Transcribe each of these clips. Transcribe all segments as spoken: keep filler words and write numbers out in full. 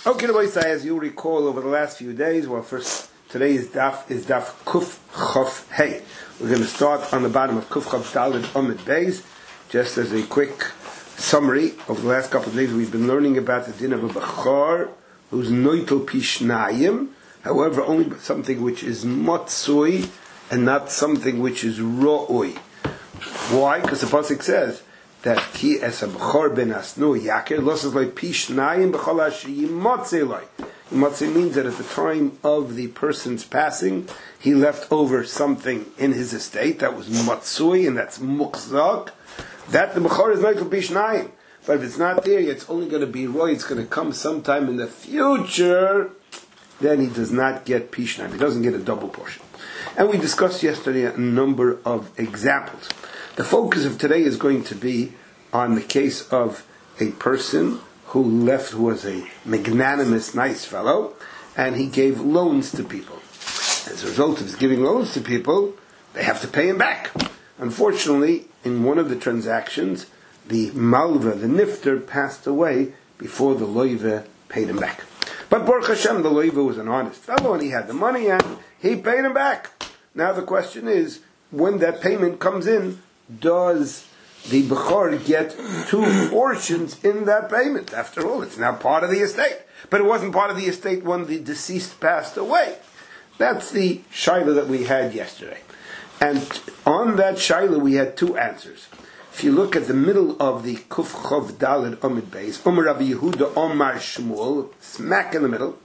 Okay, boys, as you recall over the last few days, well, first, today is Daf, is Daf Kuf Chof Hey. We're going to start on the bottom of Kuf Chof Daled Omid Beis. Just as a quick summary, over the last couple of days we've been learning about the din of a Bechor, who's Noitel Pishnayim, however, only something which is Motsui, and not something which is Ro'oi. Why? Because the Pasuk says, that ki es a bechor ben asnu yakir losses like pishnayim bechol asher yimotzei loy. Yimotzei means that at the time of the person's passing, he left over something in his estate that was motzui, and that's mukzak. That the bechor is like a pishnayim. But if it's not there, it's only going to be roy. It's going to come sometime in the future. Then he does not get pishnayim. He doesn't get a double portion. And we discussed yesterday a number of examples. The focus of today is going to be on the case of a person who left, who was a magnanimous, nice fellow, and he gave loans to people. As a result of his giving loans to people, they have to pay him back. Unfortunately, in one of the transactions, the malva, the nifter, passed away before the loiva paid him back. But Baruch Hashem, the loiva was an honest fellow, and he had the money, and he paid him back. Now the question is, when that payment comes in, does the Bechor get two portions in that payment? After all, it's now part of the estate. But it wasn't part of the estate when the deceased passed away. That's the shaila that we had yesterday. And on that shaila we had two answers. If you look at the middle of the Kuf Chov Daled Omid Beis, Omer Rabbi Yehuda Omar Shmuel, smack in the middle,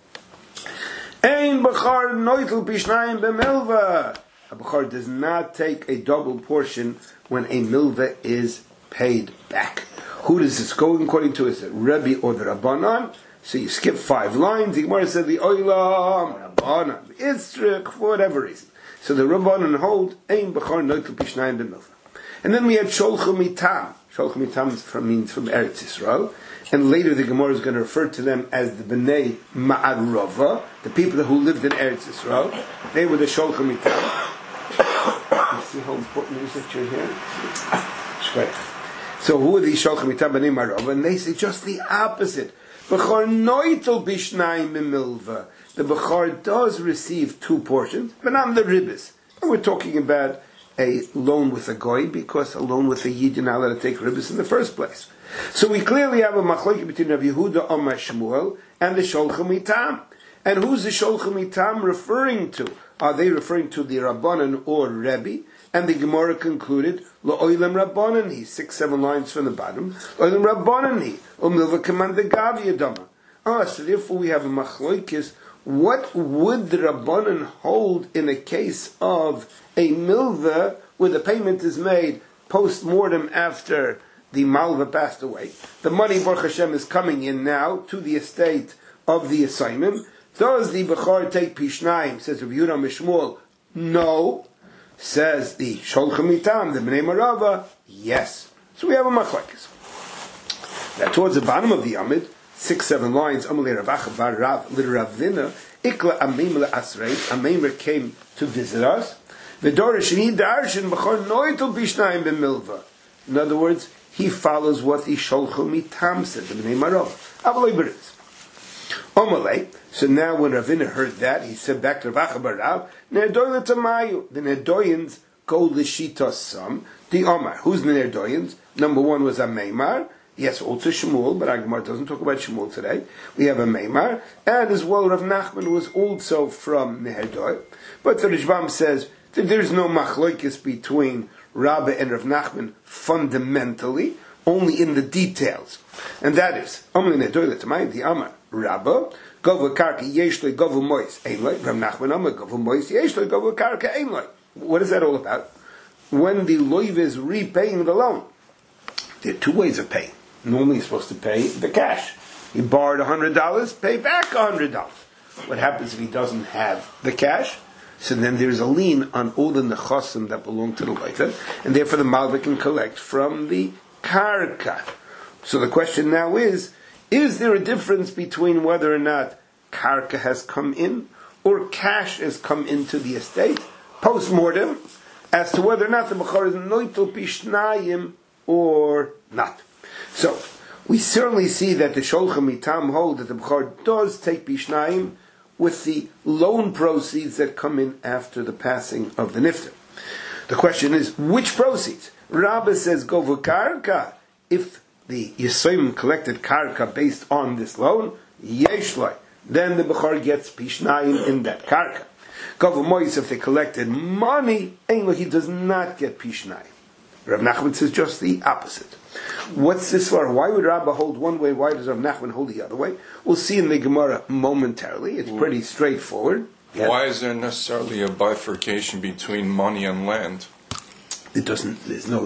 Ein Bechor Noitel Pishnayim B'Milva. A Bechor does not take a double portion when a milva is paid back. Who does this go according to? Is it Rebbe or the Rabbanan? So you skip five lines. The Gemara said the Oilam, Rabbanan, the Itzrik, for whatever reason. So the Rabbanan hold Ein Bechor Noitel Pishnayim B'Milva. And then we had Sholchu Mitam. Sholchu Mitam from, means from Eretz Yisrael. And later the Gemara is going to refer to them as the Bnei Ma'arova, the people who lived in Eretz Yisrael. They were the Sholchu Mitam. You see how important it is that you're here? So who are these Sholchu Mitam Bnei Ma'arova? And they say just the opposite. Bechor Noitel Bishnayim B'Milva. The Bechor does receive two portions, but not the ribbis. And we're talking about a loan with a goy, because a loan with a yid you're not allowed to take ribbis in the first place. So we clearly have a machlokes between Rabbi Yehuda Omar Shmuel and the Sholchu Mitam. And who's the Sholchu Mitam referring to? Are they referring to the Rabbanan or Rebbe? And the Gemara concluded, Lo'oilem Rabbanan, six, seven lines from the bottom. Lo'oilem Rabbanan, umilva kamanda gavya dama. Ah, so therefore we have a machlokes. What would the Rabbanan hold in a case of a milva where the payment is made post-mortem after the malva passed away? The money, Baruch Hashem, is coming in now to the estate of the assignment. Does the Bechor take Pishnayim? Says Rabbi Yehuda Mishmuel. No. Says the Sholchu Mitam, the Bnei Ma'arova. Yes. So we have a machlokes. Now towards the bottom of the Amid, six, seven lines, Amalei Ravacha Bar Rav L'Ravina, Ikla Amim L'Asrei, Ameimer came to visit us. V'dorish Shini Darshan Bechor Noitel Bishnayim B'Milva. In other words, he follows what the Sholchu Mitam said, the Bnei Ma'arova. Amalei Beritz. Omalei. So now when Ravina heard that, he said back to Ravacha Bar Rav, Nerdoyle Tamayu. The Nerdoyans go L'Shitas Sam. The Omar. Who's the Nerdoyans? Number one was a Meimar. Yes, also Shmuel, but our Gemara doesn't talk about Shmuel today. We have a Meimar, and as well Rav Nachman was also from Neherdoy. But the Rishbam says that there's no machlokes between Rabbi and Rav Nachman fundamentally, only in the details. And that is, Omli Neherdoy L'Tamayim, the Amar, Rabba, Govu Karka Yeshloi Govu Mois Einloi, Rav Nachman Amar Govu Mois Yeshloi Govu Karka Einloi. What is that all about? When the loiv is repaying the loan, there are two ways of paying. Normally you're supposed to pay the cash. He borrowed one hundred dollars, pay back one hundred dollars. What happens if he doesn't have the cash? So then there's a lien on all the nechasim that belong to the loiv, and therefore the malva can collect from the karka. So the question now is, is there a difference between whether or not karka has come in or cash has come into the estate post-mortem as to whether or not the Bechor is noitel pishnayim or not? So, we certainly see that the Sholchem Mitam hold that the Bechor does take Bishnayim with the loan proceeds that come in after the passing of the Nifter. The question is, which proceeds? Rabbah says, go for Karka. If the Yisayim collected Karka based on this loan, Yeshloi, then the Bechor gets Pishnayim in that Karka. Go for Mois, if they collected money, he does not get Pishnayim. Rav Nachman says just the opposite. What's this for? Why would Rabbah hold one way? Why does Rav Nachman hold the other way? We'll see in the Gemara momentarily. It's pretty straightforward. Yeah. Why is there necessarily a bifurcation between money and land? It doesn't. There's no.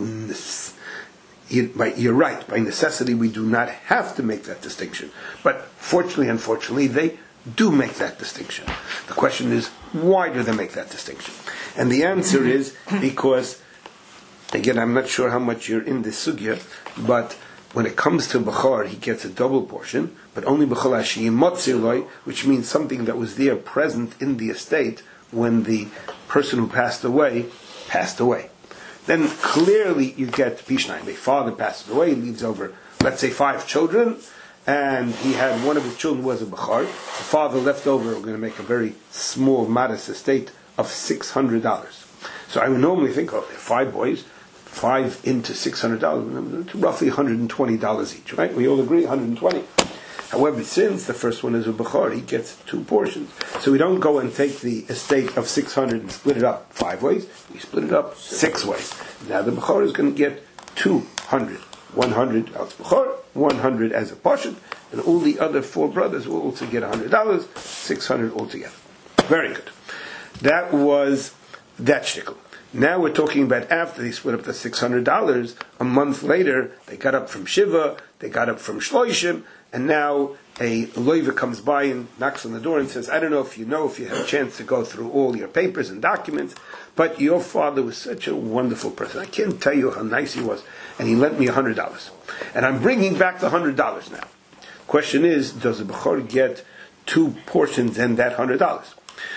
You're right. By necessity, we do not have to make that distinction. But fortunately, unfortunately, they do make that distinction. The question is, why do they make that distinction? And the answer is because, again, I'm not sure how much you're in this sugya, but when it comes to Bechor, he gets a double portion, but only Bechor Hashiyim Motzirloi, which means something that was there present in the estate when the person who passed away passed away. Then clearly you get Pishnayim. The father passes away, he leaves over, let's say, five children, and he had one of his children was a Bechor. The father left over, we're going to make a very small, modest estate of six hundred dollars. So I would normally think, oh, there are five boys, five into six hundred dollars, roughly one hundred twenty dollars each, right? We all agree, one hundred twenty. However, since the first one is a Bechor, he gets two portions. So we don't go and take the estate of six hundred and split it up five ways. We split it up six ways. Now the Bechor is going to get two hundred. one hundred as Bechor, one hundred as a portion, and all the other four brothers will also get one hundred dollars, six hundred altogether. Very good. That was that shtickle. Now we're talking about after they split up the six hundred dollars, a month later, they got up from Shiva, they got up from Shloishim, and now a loiva comes by and knocks on the door and says, I don't know if you know, if you have a chance to go through all your papers and documents, but your father was such a wonderful person. I can't tell you how nice he was. And he lent me one hundred dollars. And I'm bringing back the one hundred dollars now. Question is, does the Bechor get two portions and that one hundred dollars?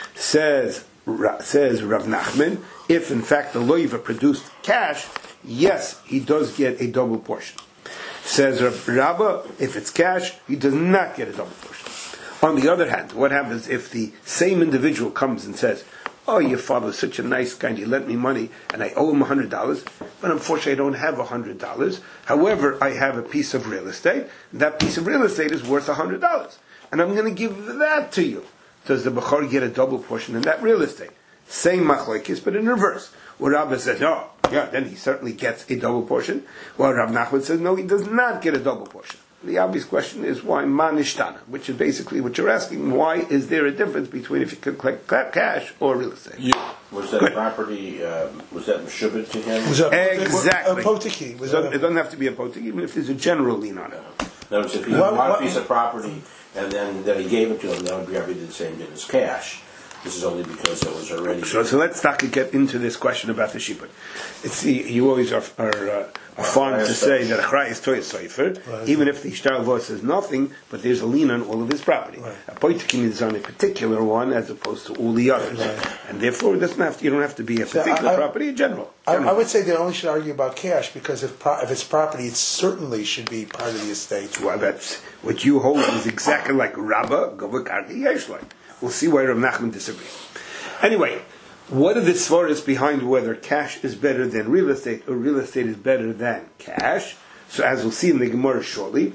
Says, says Rav Nachman, if in fact the loiva produced cash, yes, he does get a double portion. Says Rabbah, if it's cash, he does not get a double portion. On the other hand, what happens if the same individual comes and says, oh, your father was such a nice guy, and he lent me money, and I owe him one hundred dollars, but unfortunately I don't have one hundred dollars. However, I have a piece of real estate, and that piece of real estate is worth one hundred dollars, and I'm going to give that to you. Does the Bechor get a double portion in that real estate? Same machlokes, but in reverse. Where Rabbah says, oh, yeah, then he certainly gets a double portion. Well, Rav Nachman says, no, he does not get a double portion. The obvious question is, why manishtana? Which is basically what you're asking. Why is there a difference between if you can collect cash or real estate? Yeah. Was that Good. property, um, was that meshubit to him? Was that exactly. A potiki. Was it, it doesn't have to be a potiki, even if there's a general lien on it. No, if he well, bought a piece of property and then, then he gave it to him, that would be everything the same thing as cash. This is only because it was already... So, so let's start to get into this question about the shibud. It's the, you always are, are, uh, are fond to say that Achrei is Toy Seifer, right. Even if the Shtar Vos says nothing, but there's a lien on all of his property. Right. A Poitikin is on a particular one as opposed to all the others. Right. And therefore, it doesn't have to, you don't have to be a particular so I, property, in general. I, I would say they only should argue about cash, because if, pro, if it's property, it certainly should be part of the estate. Well, that's, what you hold is exactly like Rabbah, Gova Karki Yeshloi. We'll see why Rav Nachman disagrees. Anyway, what are the svaras behind whether cash is better than real estate or real estate is better than cash? So as we'll see in the Gemara shortly,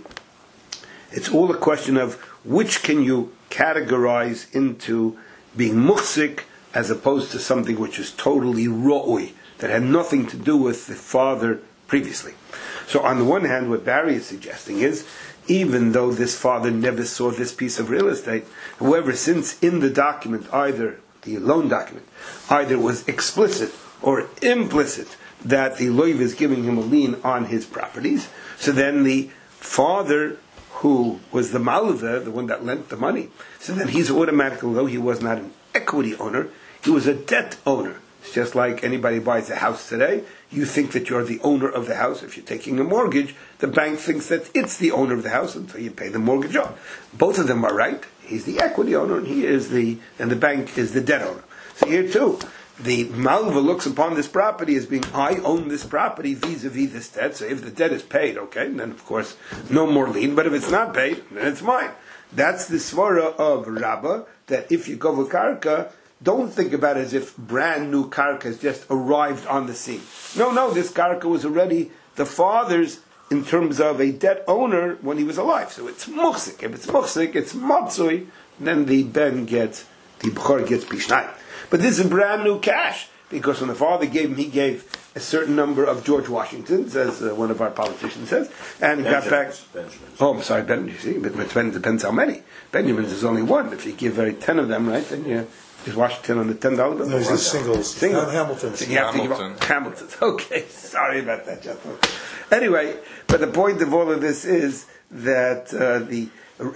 it's all a question of which can you categorize into being muhsik as opposed to something which is totally ro'ui, that had nothing to do with the father previously. So on the one hand, what Barry is suggesting is, even though this father never saw this piece of real estate, however, since in the document, either the loan document, either was explicit or implicit that the loiv is giving him a lien on his properties, so then the father, who was the malveh, the one that lent the money, so then he's automatically, though he was not an equity owner, he was a debt owner. It's just like anybody buys a house today. You think that you're the owner of the house. If you're taking a mortgage, the bank thinks that it's the owner of the house until you pay the mortgage off. Both of them are right. He's the equity owner, and he is the, and the bank is the debt owner. So here too, the Malva looks upon this property as being, I own this property vis-a-vis this debt. So if the debt is paid, okay, then of course no more lien. But if it's not paid, then it's mine. That's the svara of Rabbah, that if you go with karka, don't think about it as if brand new karka has just arrived on the scene. No, no, this karka was already the father's in terms of a debt owner when he was alive. So it's muhsik. If it's muhsik, it's matzui, then the ben gets, the b'chor gets pishnai. But this is brand new cash, because when the father gave him, he gave a certain number of George Washingtons, as uh, one of our politicians says, and he got back. Benjamins. Oh, I'm sorry, Ben. You see, but it depends how many. Benjamins is only one. If you give very ten of them, right, then you is Washington on the ten dollar bill. No, he's just singles. Single. Not Hamilton's. So you have Hamilton. to give Hamilton's. Okay, sorry about that, gentlemen. Anyway, but the point of all of this is that uh, the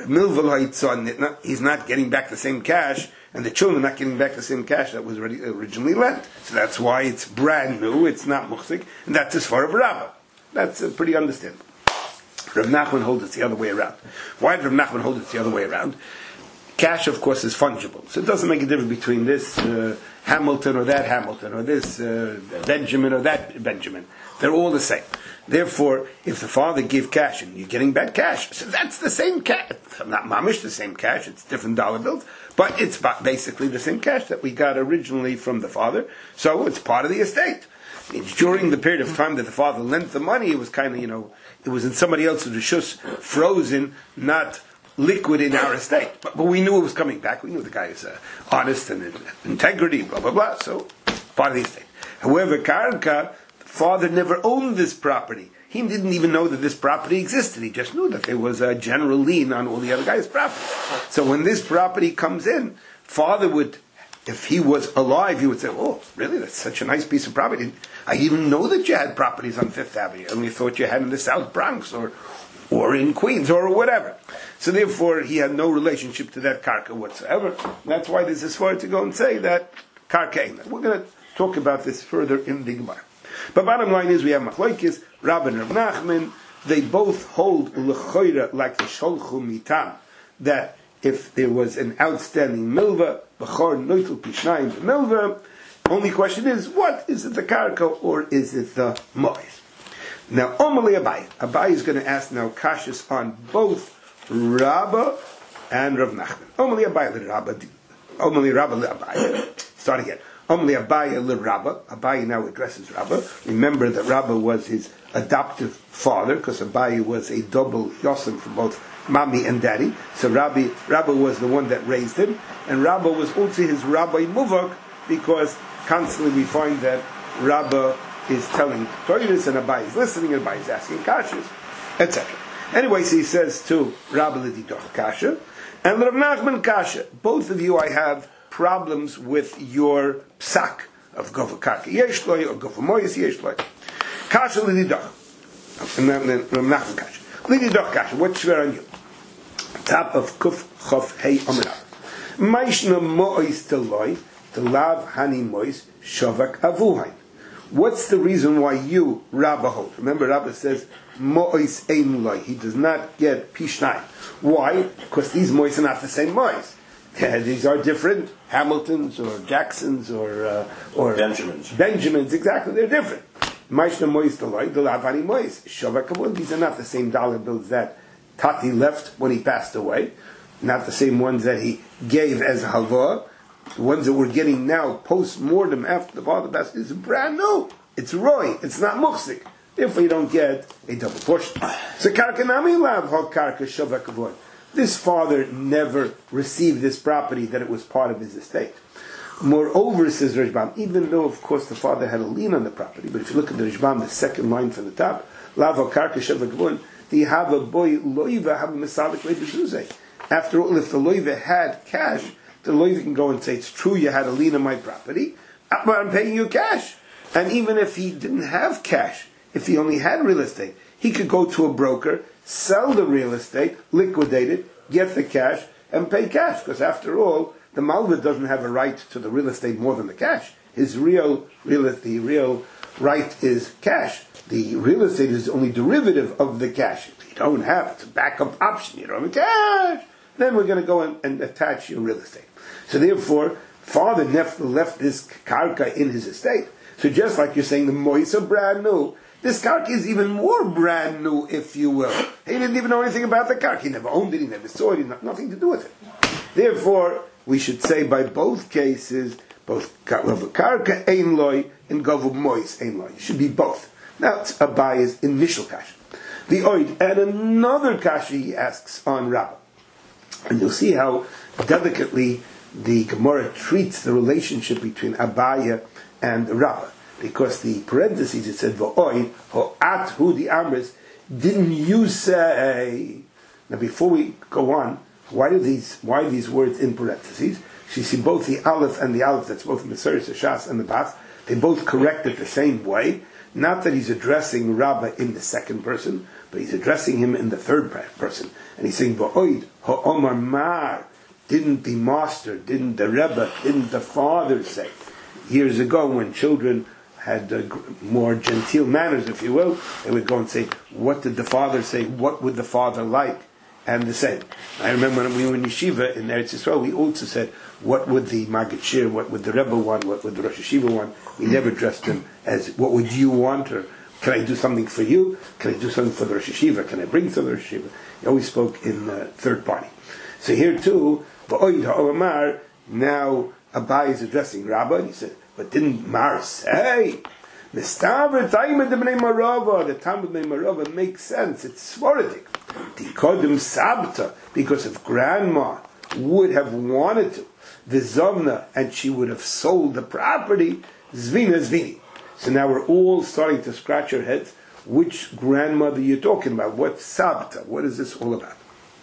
Milval, he's not getting back the same cash, and the children are not getting back the same cash that was already originally lent. So that's why it's brand new, it's not muhsik, and that's as far as Rabbah. That's uh, pretty understandable. Rav Nachman holds it the other way around. Why did Rav Nachman hold it the other way around? Cash, of course, is fungible. So it doesn't make a difference between this uh, Hamilton or that Hamilton, or this uh, Benjamin or that Benjamin. They're all the same. Therefore, if the father gave cash and you're getting back cash, so that's the same cash. Not mamish the same cash, it's different dollar bills, but it's basically the same cash that we got originally from the father, so it's part of the estate. During the period of time that the father lent the money, it was kind of, you know, it was in somebody else's rishus, frozen, not liquid in our estate. But, but we knew it was coming back. We knew the guy is uh, honest and in integrity, blah, blah, blah, so part of the estate. However, Karka, father never owned this property. He didn't even know that this property existed. He just knew that there was a general lien on all the other guy's property. So when this property comes in, father would, if he was alive, he would say, oh, really? That's such a nice piece of property. I didn't know that you had properties on Fifth Avenue. I only thought you had in the South Bronx or or in Queens or whatever. So therefore, he had no relationship to that karka whatsoever. That's why there's a svara to go and say that karka ain't. We're going to talk about this further in the Gemara. But bottom line is we have Machlokes, Rav and Rav Nachman. They both hold l'choira like the sholchu mitam, that if there was an outstanding milva, b'chor noitul pishnayim milva. Only question is, what is it, the karka or is it the mois? Now, Omali Abai. Abai is going to ask now kashas on both Rabbah and Rav Nachman. Omali Abai le Rabbah. Omali Rabbah le Abai. Start again. Omali Abai le Rabbah. Abai now addresses Rabbah. Remember that Rabbah was his adoptive father, because Abai was a double Yosem for both mommy and daddy. So Rabbi, Rabbah was the one that raised him, and Rabbah was also his Rabbi Muvak, because constantly we find that Rabbah is telling Torahs and Abai is listening and Abai is asking kashas, et cetera. Anyway, so he says to Rabbi L'didoch kasha and Rav Nachman kasha. Both of you, I have problems with your psak of Gova Karka Yeshloi or Gova Moyes Yeshloi. Kasha L'didoch. And then Rav Nachman kasha. L'didoch kasha. What's swear on you? Top of Kuf Chof Hey Amina. Maishna Mois Teloi Telav Hani Mois Shavak Avuhain. What's the reason why you, Rabbah, hold? Remember, Rabbah says, Mo'is ein loy. He does not get pishnai. Why? Because these mo'is are not the same mo'is. These are different Hamiltons or Jacksons or uh, or Benjamins. Benjamins, exactly. They're different. Maishna mo'is deloy, delavani mo'is. Shavakabun. These are not the same dollar bills that Tati left when he passed away. Not the same ones that he gave as halva. The ones that we're getting now, post-mortem, after the father passed, is brand new. It's roy. It's not muhsik. Therefore, you don't get a double portion. So, karkanami lav ha karka shavakavon. This father never received this property that it was part of his estate. Moreover, says Rishbam, even though, of course, the father had a lien on the property, but if you look at the Rishbam, the second line from the top, lav ha karka shavakavon, the have a boy loiva have a misalik leibezuzeh. After all, if the loiva had cash, the lawyer can go and say, it's true you had a lien on my property, but I'm paying you cash. And even if he didn't have cash, if he only had real estate, he could go to a broker, sell the real estate, liquidate it, get the cash, and pay cash. Because after all, the Malva doesn't have a right to the real estate more than the cash. His real, real the real right is cash. The real estate is only derivative of the cash. If you don't have it, it's a backup option. You don't have cash. Then we're going to go and, and attach your real estate. So therefore, father left, left this karka in his estate. So just like you're saying the mois are brand new, this karka is even more brand new, if you will. He didn't even know anything about the karka. He never owned it, he never saw it, he had nothing to do with it. Therefore, we should say by both cases, both karka ein loy and gavu mois ein loy. It should be both. Now it's Abaye's initial kasha. The oid, and another kasha he asks on Rabbah. And you'll see how delicately the Gemara treats the relationship between Abaya and Rabbah. Because the parentheses, it said, V'oid, ho'at hu di amris, didn't you say... Now before we go on, why do these why are these words in parentheses? You see both the Aleph and the Aleph, that's both in the Seres, the Shas, and the Bas, they both correct it the same way. Not that he's addressing Rabbah in the second person, but he's addressing him in the third person. And he's saying, V'oid, ho'omar mar, didn't the master, didn't the Rebbe, didn't the father say? Years ago when children had uh, more genteel manners, if you will, they would go and say, what did the father say? What would the father like? And the same. I remember when we were in Yeshiva in Eretz Yisrael, we also said, what would the Maggid Shir, what would the Rebbe want, what would the Rosh Yeshiva want? We never addressed them as, what would you want? Or, can I do something for you? Can I do something for the Rosh Yeshiva? Can I bring something to the Rosh Yeshiva? He always spoke in uh, third party. So here too, V'oid ha'omar, now Abai is addressing Rabbah, and he said, but didn't Mar say? The Talmud Bnei Marava makes sense. It's Svaradik. Tikodim Sabta, because if Grandma would have wanted to, the Zomna, and she would have sold the property, Zvina Zvini. So now we're all starting to scratch our heads. Which grandmother you're talking about? What's Sabta? What is this all about?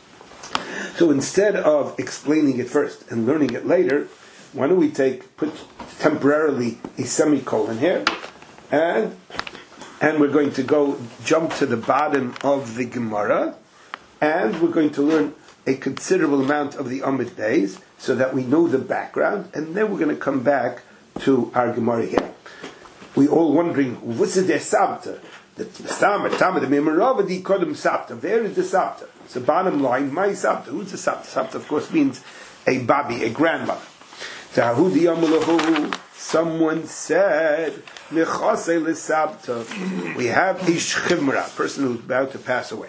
So instead of explaining it first and learning it later, why don't we take put temporarily a semicolon here, and and we're going to go jump to the bottom of the Gemara, and we're going to learn a considerable amount of the Amid Beis, so that we know the background, and then we're going to come back to our Gemara here. We all wondering, what's the Sabta? The Stammer, Tamar, the Mimarava, the Kodem Sabta. Where is the Sabta? So bottom line, my Sabta. Who's the Sabta? Sabta, of course, means a babi, a grandmother. Someone said, we have Ish Chimra, a person who's about to pass away.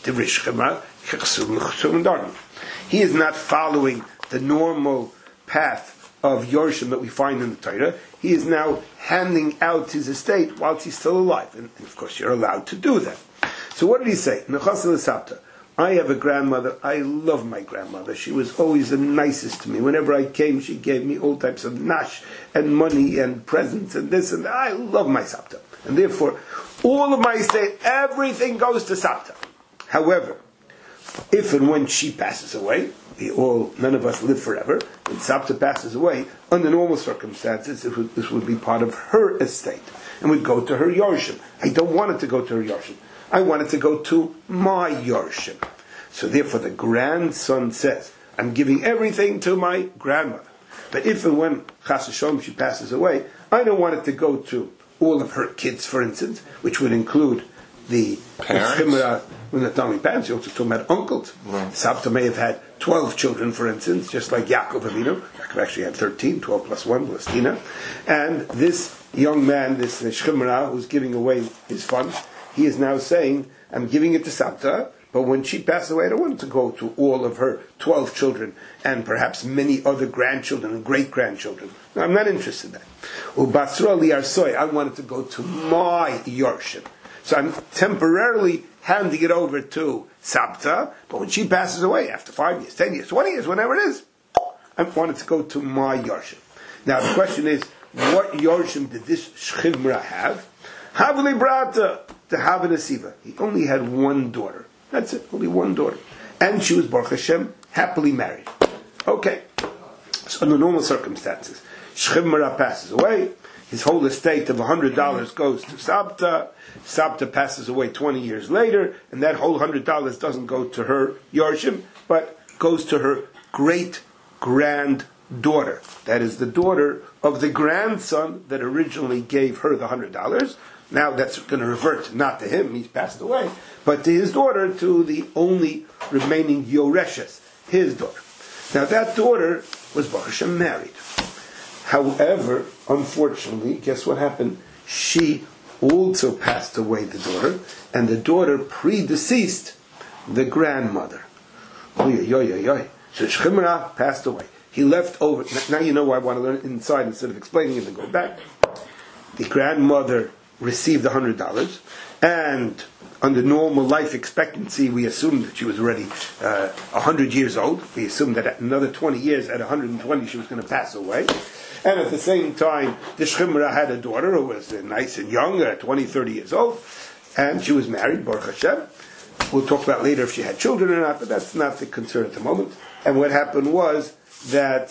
He is not following the normal path of Yorshim that we find in the Torah. He is now handing out his estate whilst he's still alive. And, and of course, you're allowed to do that. So what did he say? I have a grandmother. I love my grandmother. She was always the nicest to me. Whenever I came, she gave me all types of nash and money and presents and this and that. I love my Sabta. And therefore, all of my estate, everything goes to Sabta. However, if and when she passes away, we all, none of us live forever, when Sabta passes away, under normal circumstances, it would, this would be part of her estate and would go to her Yorshim. I don't want it to go to her Yorshim. I want it to go to my Yorshim. So therefore the grandson says, I'm giving everything to my grandmother. But if and when Chas V'Shalom she passes away, I don't want it to go to all of her kids, for instance, which would include the parents. When the Talmud parents, you're also talking about uncles. Right. Sabta may have had twelve children, for instance, just like Yaakov Avinu. Yaakov actually had thirteen, twelve plus one plus Tina. And this young man, this Shchimra, who's giving away his funds, he is now saying, I'm giving it to Sabta, but when she passes away, I don't want it to go to all of her twelve children and perhaps many other grandchildren and great-grandchildren. No, I'm not interested in that. Ubasra li arsoy, I want it to go to my Yorshim. So I'm temporarily handing it over to Sabta, but when she passes away, after five years, ten years, twenty years, whenever it is, I want it to go to my Yorshim. Now the question is, what Yorshim did this Shchimra have? Havli brata to have an asiva. He only had one daughter. That's it, only one daughter. And she was, Baruch Hashem, happily married. Okay. So under normal circumstances, Shchimra passes away, his whole estate of one hundred dollars goes to Sabta, Sabta passes away twenty years later, and that whole one hundred dollars doesn't go to her Yorshim, but goes to her great-granddaughter. That is the daughter of the grandson that originally gave her the one hundred dollars. Now that's going to revert not to him, he's passed away, but to his daughter, to the only remaining Yoreshes, his daughter. Now that daughter was Baruch Hashem married. However, unfortunately, guess what happened? She also passed away, the daughter, and the daughter predeceased the grandmother. Oy, oy, oy, oy. So Shchimra passed away. He left over. Now you know why I want to learn inside instead of explaining it and go back. The grandmother received a hundred dollars, and under normal life expectancy, we assumed that she was already uh, a hundred years old. We assumed that at another twenty years, at a hundred and twenty, she was going to pass away. And at the same time, the Shchimra had a daughter who was uh, nice and young, uh, twenty, thirty years old, and she was married, Baruch Hashem. We'll talk about later if she had children or not, but that's not the concern at the moment. And what happened was that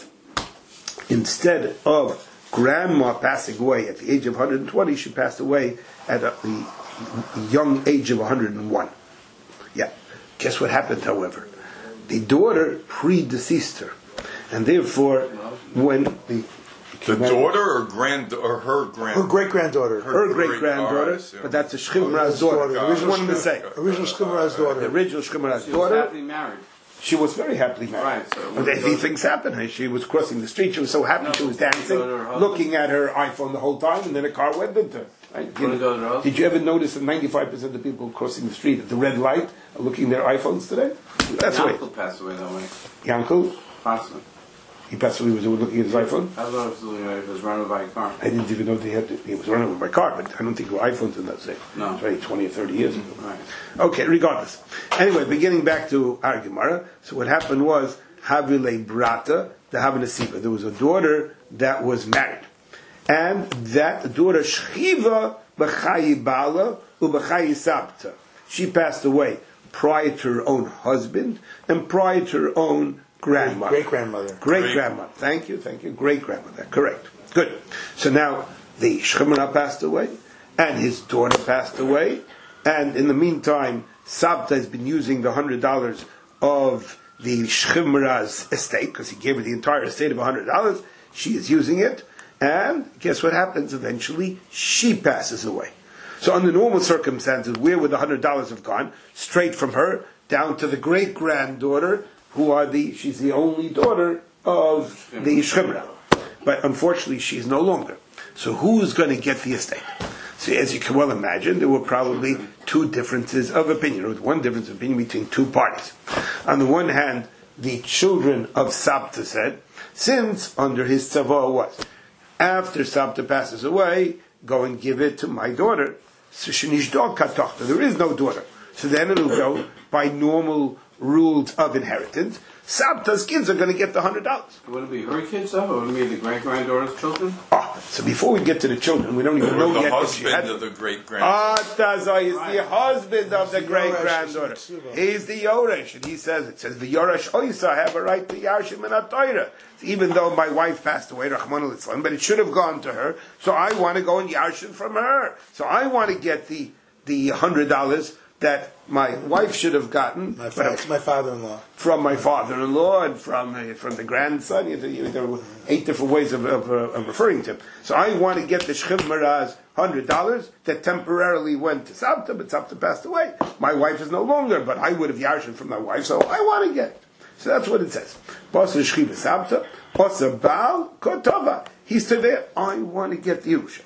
instead of grandma passing away at the age of one hundred twenty, she passed away at a, the young age of one hundred one. Yeah. Guess what happened, however? The daughter predeceased her. And therefore, when the... The daughter or grand or her grand Her great granddaughter. Her, her great granddaughter, yeah. but that's a Shchimra's daughter. daughter. I was one to say. Original Shchimra's daughter. The original Shchimra's She was daughter. happily married. She was very happily married. Right, so but these things happened. She was crossing the street. She was so happy. No, she was go dancing, to her husband. looking at her iPhone the whole time, and then a car went into her. Right? You Wanna know, go to her husband? did you ever notice that ninety-five percent of the people crossing the street at the red light are looking at their iPhones today? That's My the way. uncle passed away that way. Your uncle, Possibly. he passed away, was looking at his iPhone? I don't know if it was, if it was run over by a car. I didn't even know they had to, he was running over by car, but I don't think there were iPhones in that day. No. It's right, twenty or thirty years ago. Right. Okay, regardless. Anyway, beginning back to our Gemara. So what happened was, Havile Brata, the Havanasiva. There was a daughter that was married. And that daughter, Shchiva B'chayi Bala U'B'chayi Sabta. She passed away prior to her own husband and prior to her own grandmother. Great grandmother. Great grandmother. Thank you, thank you. Great grandmother. Correct. Good. So now the Shchimra passed away, and his daughter passed away, and in the meantime, Sabta has been using the hundred dollars of the Shchimra's estate because he gave her the entire estate of a hundred dollars. She is using it, and guess what happens? Eventually, she passes away. So under normal circumstances, where would the hundred dollars have gone? Straight from her down to the great granddaughter, who are the she's the only daughter of the Shchimra. But unfortunately, she's no longer. So who's going to get the estate? So as you can well imagine, there were probably two differences of opinion. There was one difference of opinion between two parties. On the one hand, the children of Sabta said, since under his tzavah was, after Sabta passes away, go and give it to my daughter. So shenishdo katochta. There is no daughter. So then it'll go by normal rules of inheritance. Sabta's kids are going to get the hundred dollars. Would it be her kids though, or would it be the great granddaughter's children? Ah, so before we get to the children, we don't even or know the yet if she husband had of the great grand. Ah, Tazai is the husband of the the great Yoresh, granddaughter. it's the Tzuva. He's the Yoresh, and he says, it says, the Yoresh Oisa have a right to Yarshim and Atayra. Even though my wife passed away, Rahman al-Islam, but it should have gone to her, so I want to go and Yarshim from her. So I want to get the the hundred dollars that my wife should have gotten. My, but fa- my father-in-law. from my father-in-law and from uh, from the grandson. You know, you- there were eight different ways of, of, uh, of referring to him. So I want to get the Shchimra's hundred dollars that temporarily went to Sabta, but Sabta passed away. My wife is no longer, but I would have yarshin from my wife, so I want to get it. So that's what it says. Basa Shchiva Sabta, Basa Baal Kotova. He stood there, I want to get the Yerusha.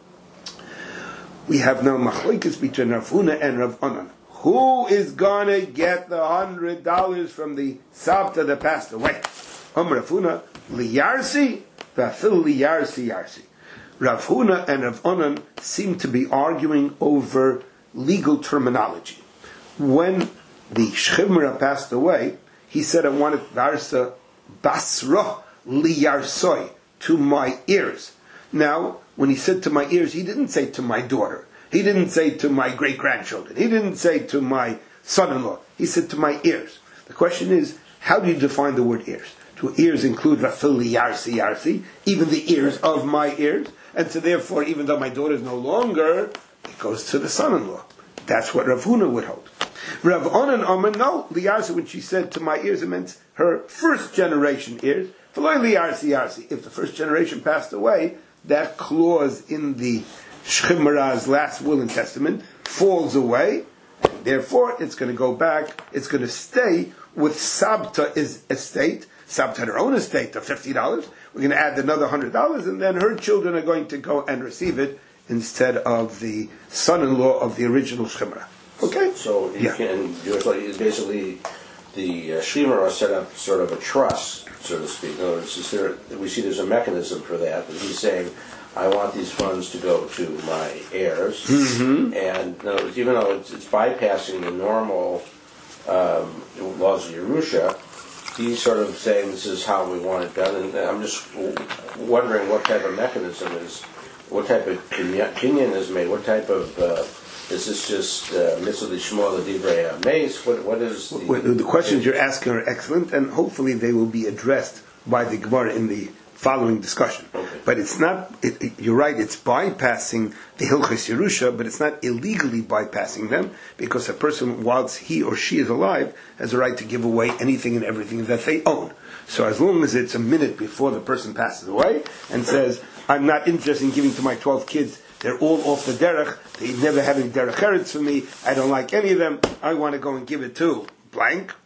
We have now machlokes between Rav Huna and Rav Onan. Who is gonna get the hundred dollars from the Sabta that passed away? Um Rav Huna liyarsi v'afil liyarsi yarsi. Rav Huna and Rav Onan seem to be arguing over legal terminology. When the Shchimra passed away, he said, "I wanted varsa basra liyarsoi to my ears." Now, when he said to my ears, he didn't say to my daughter. He didn't say to my great-grandchildren. He didn't say to my son-in-law. He said to my ears. The question is, how do you define the word ears? Do ears include Rafili Yarsi Yarsi, even the ears of my ears? And so therefore, even though my daughter is no longer, it goes to the son-in-law. That's what Rav Huna would hold. Rav Onan Omer, no, Liyarsi, when she said to my ears, it meant her first generation ears. If the first generation passed away, that clause in the Shchimra's last will and testament falls away. Therefore, it's going to go back. It's going to stay with Sabta's estate, Sabta had her own estate of fifty dollars. We're going to add another one hundred dollars, and then her children are going to go and receive it instead of the son-in-law of the original Shemra. Okay? So you Yeah. can do it like basically the uh, Shemra set up sort of a trust, so to speak. In other words, is there, we see there's a mechanism for that. That he's saying, I want these funds to go to my heirs, Mm-hmm. and in other words, even though it's, it's bypassing the normal um, laws of Yerusha, he's sort of saying this is how we want it done. And I'm just w- wondering what type of mechanism is, what type of kinyan is made, what type of uh, is this just mitzvah shmuel divrei hameis? What what is the, Well, the questions you're asking are excellent, and hopefully they will be addressed by the Gemara in the following discussion. Okay. But it's not, it, it, you're right, it's bypassing the Hilchos Yerusha, but it's not illegally bypassing them, because a person, whilst he or she is alive, has a right to give away anything and everything that they own. So as long as it's a minute before the person passes away, and says, I'm not interested in giving to my twelve kids, they're all off the derech, they never have any derech eretz for me, I don't like any of them, I want to go and give it to blank.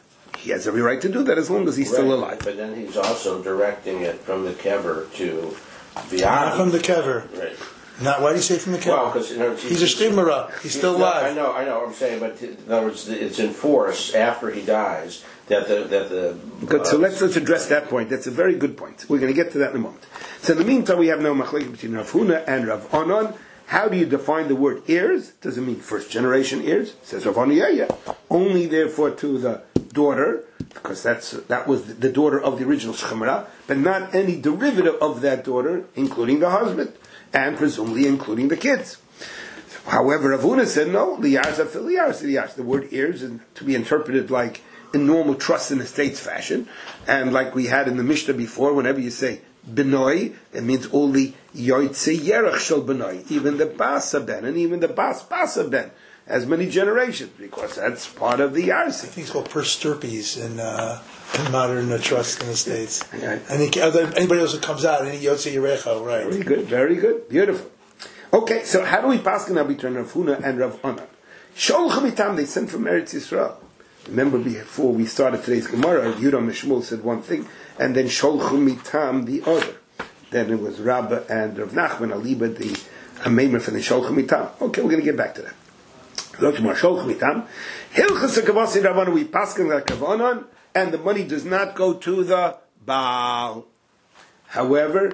He has every right to do that as long as he's still Right, alive. But then he's also directing it from the kever to the Not from the kever. Right. Not, why do you say from the kever? Well, because you know, He's a shtimera. He's still No, alive. I know, I know. I'm saying, but in other words, it's in force after he dies that the that the. Good. So uh, let's let's address that point. That's a very good point. We're going to get to that in a moment. So in the meantime, we have no machlekes between Rav Huna and Rav Anan. How do you define the word heirs? Does it mean first generation heirs? Says Rav Anan, yeah, yeah. Only therefore to the daughter, because that's that was the daughter of the original Shemra, but not any derivative of that daughter, including the husband, and presumably including the kids. However, Rav Huna said no. Liyarza fil liyarza liyarza. The word heirs is to be interpreted like in normal trust and estates fashion, and like we had in the Mishnah before. Whenever you say benoi, it means only yoytze yerach shel benoi, even the basa ben, and even the bas basa ben, as many generations, because that's part of the I yarsi. think it's called persterpes in, uh, in modern uh, trust and estates. Yeah. I think other, anybody else that comes out, any yotze yerecha, right? Very good, very good, beautiful. Okay, so how do we pass now between Rav Huna and Rav Anan? Shol chamitam, they sent from Eretz Yisrael. Remember before we started today's Gemara, Yuram and Shmuel said one thing, and then Shol chamitam the other. Then it was Rabba and Rav Nachman Aliba, the Ameimer from the Shol chamitam. Okay, we're going to get back to that. Look to Shol chamitam. Hilchas hakavasi Ravana, we pass like Rav Anan, and the money does not go to the Baal. However,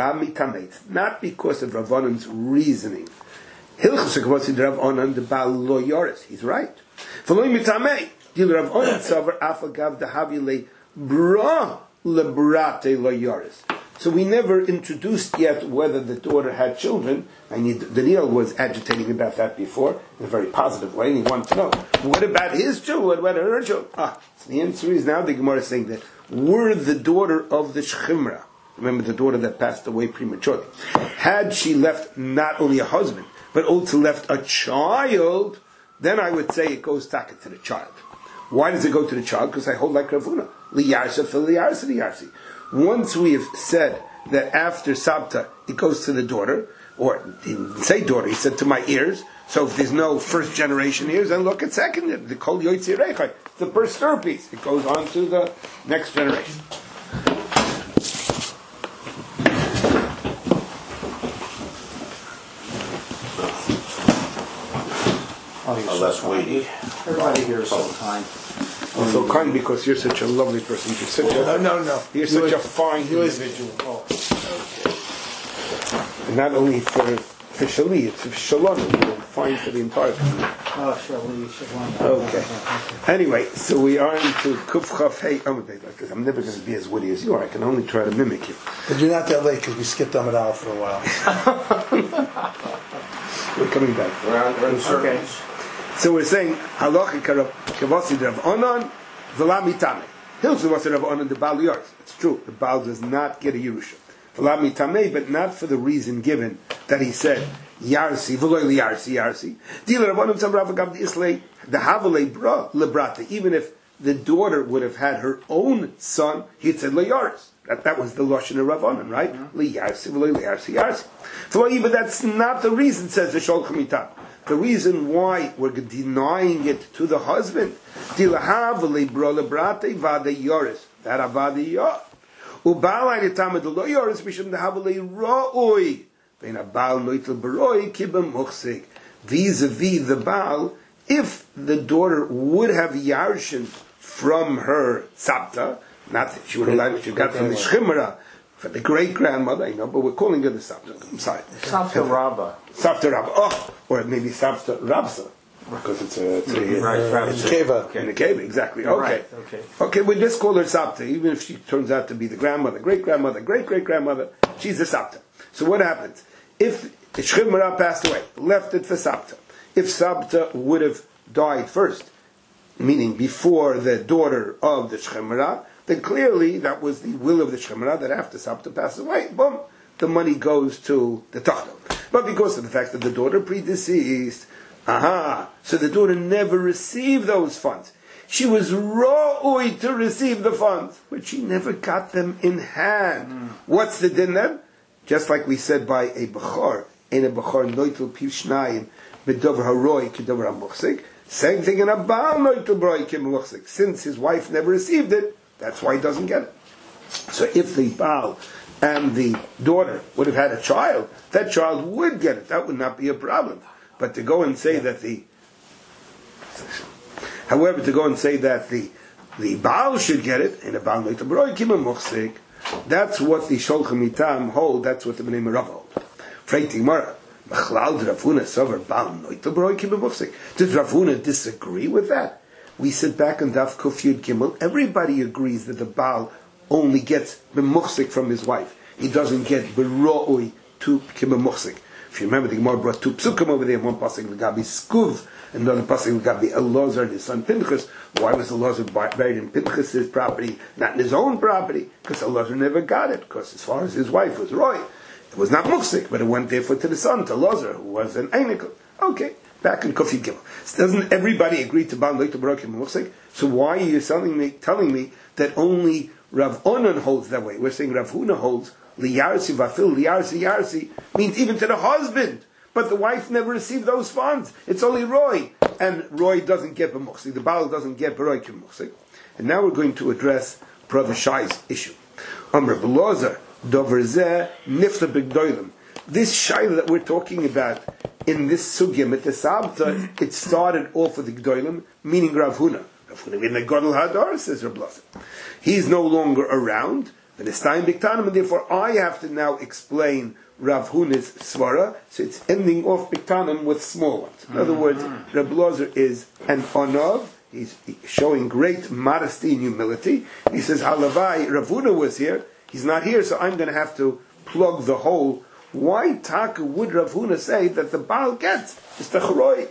not because of Rav Anan's reasoning. Hilchas hakavasi Rav Anan, the Baal lo yoris. He's right. V'lo mitamei. Dil Rav Anan savar afagav dahavile bra lebrate lo yoris. So we never introduced yet whether the daughter had children. I need Daniel was agitating about that before in a very positive way, and he wanted to know what about his children? What about her children? Ah, so the answer is now the Gemara is saying that were the daughter of the Shechimra, remember the daughter that passed away prematurely, had she left not only a husband but also left a child, then I would say it goes taka to the child. Why does it go to the child? Because I hold like Rav Huna. Liyarsa fil liyarsa liyarsi. Once we have said that after Sabta it goes to the daughter, or he didn't say daughter, he said to my ears. So if there's no first generation ears, then look at second, the kol yoytzi reichai, the persterpes. It goes on to the next generation. less weighty. Everybody here is so kind. I'm so kind because you're such a lovely person. You're such No, a, no, no. you're such a fine You is- individual. And not only for for Shali, it's for Shalom. You're fine for the entire family. Oh, Shirley, Shalom. Okay. Anyway, so we are into Kuf Chaf Hey Amud Beit. Like this. I'm never going to be as witty as you are. I can only try to mimic you. But you're not that late because we skipped Amud Aleph for a while. We're coming back. We're on, we're in circles. So we're saying Halacha Kavasi Rav Onan V'la Mitame. Hilchos Kavasi Rav Onan the Baal Yars. It's true. The Baal does not get a Yerusha. V'la Mitame, but not for the reason given that he said Yarsi V'lo Yarsi Yarsi. Dila Rav Onan Sam Rav Gav the Islay the Havale Bra Lebrata. Even if the daughter would have had her own son, he'd said Le Yaris. That, that was the Lashon of Rav Onan, right? Le Yarsi V'lo Yarsi Yarsi. But that's not the reason, says the Shol Chamitam. The reason why we're denying it to the husband, That avadiyah. Ubal ayitamed lo yoris mishum dehavale ra'oi. Vein abal noitel baroi kibam muchsig. Vis-a-vis the Baal, if the daughter would have yarshin from her sabta, not that she would have allowed, she got from the shchimera, from the great grandmother, I know, but we're calling her the sabta. I'm sorry. Savta Rabba. Savta Rabba. Oh, or maybe Savta Rabsa. Because it's a, it's a, Right, uh, right. it's a keva. In a keva, exactly. Okay. Right, okay. Okay, we just call her Sapta, even if she turns out to be the grandmother, great grandmother, great great grandmother, she's the Sapta. So what happens? If the Shchimera passed away, left it for Sapta. If Sapta would have died first, meaning before the daughter of the Shchimera, then clearly that was the will of the Shchimera that after Sapta passes away, boom, the money goes to the Tachta. But because of the fact that the daughter predeceased, aha, so the daughter never received those funds. She was ra'ui to receive the funds, but she never got them in hand. Mm. What's the din then? Just like we said by a bechor, in a bechor noitel piv shnayim b'dover haroi k'dover hamuchsik. Same thing in a baal noitel broi k'muchsik. Since his wife never received it, that's why he doesn't get it. So if the baal and the daughter would have had a child, that child would get it. That would not be a problem. But to go and say that the, however, to go and say that the the Baal should get it in a Baal Noitel Broi Kima Muchsik, that's what the Sholchem Mitam hold. That's what the Bnei Merav hold. Freiting Mara, Machlal Rav Huna Sover Baal Noitel Broi Kima Muchsik. Does Rav Huna disagree with that? We sit back on Daf Kuf Yud Gimel. Everybody agrees that the Baal only gets B'Muchsik from his wife. He doesn't get B'Ro'ui to Kima Muchsik. If you remember, the Gemara brought two psukim over there. One pasuk l'gabi Skuv, another pasuk l'gabi Elazar and his son Pinchas. Why was Elazar buried in Pinchas' property, not in his own property? Because Elazar never got it. Because as far as his wife was Roy, it was not muksik, but it went therefore to the son, to Elazar, who was an Einikot. Okay, back in Kofi Gimel. So doesn't everybody agree to Baal Loit Barokim muksik? So why are you telling me, telling me that only Rav Onan holds that way? We're saying Rav Huna holds Liyarsi vafil liyarsi yarsi means even to the husband, but the wife never received those funds. It's only Roy, and Roy doesn't get b'muchsik. The Baal doesn't get Roy b'muchsik. And now we're going to address Brother Shai's issue. Amr Belazar dover zeh nifta b'gdolim. This shaila that we're talking about in this sugya mit the sabta, it started off with the gdolim, meaning Rav Huna. Rav Huna in the Gadol Hadar, says Rav Belazar. He's no longer around. And it's time Biktanim, and therefore I have to now explain Rav Huna's svara, so it's ending off Biktanim with small ones. In other words, Rav Belazar is an onav, he's showing great modesty and humility. He says, Halavai, Rav Huna was here, he's not here, so I'm going to have to plug the hole. Why Taka would Rav Huna say that the Baal gets? It's the Charoi.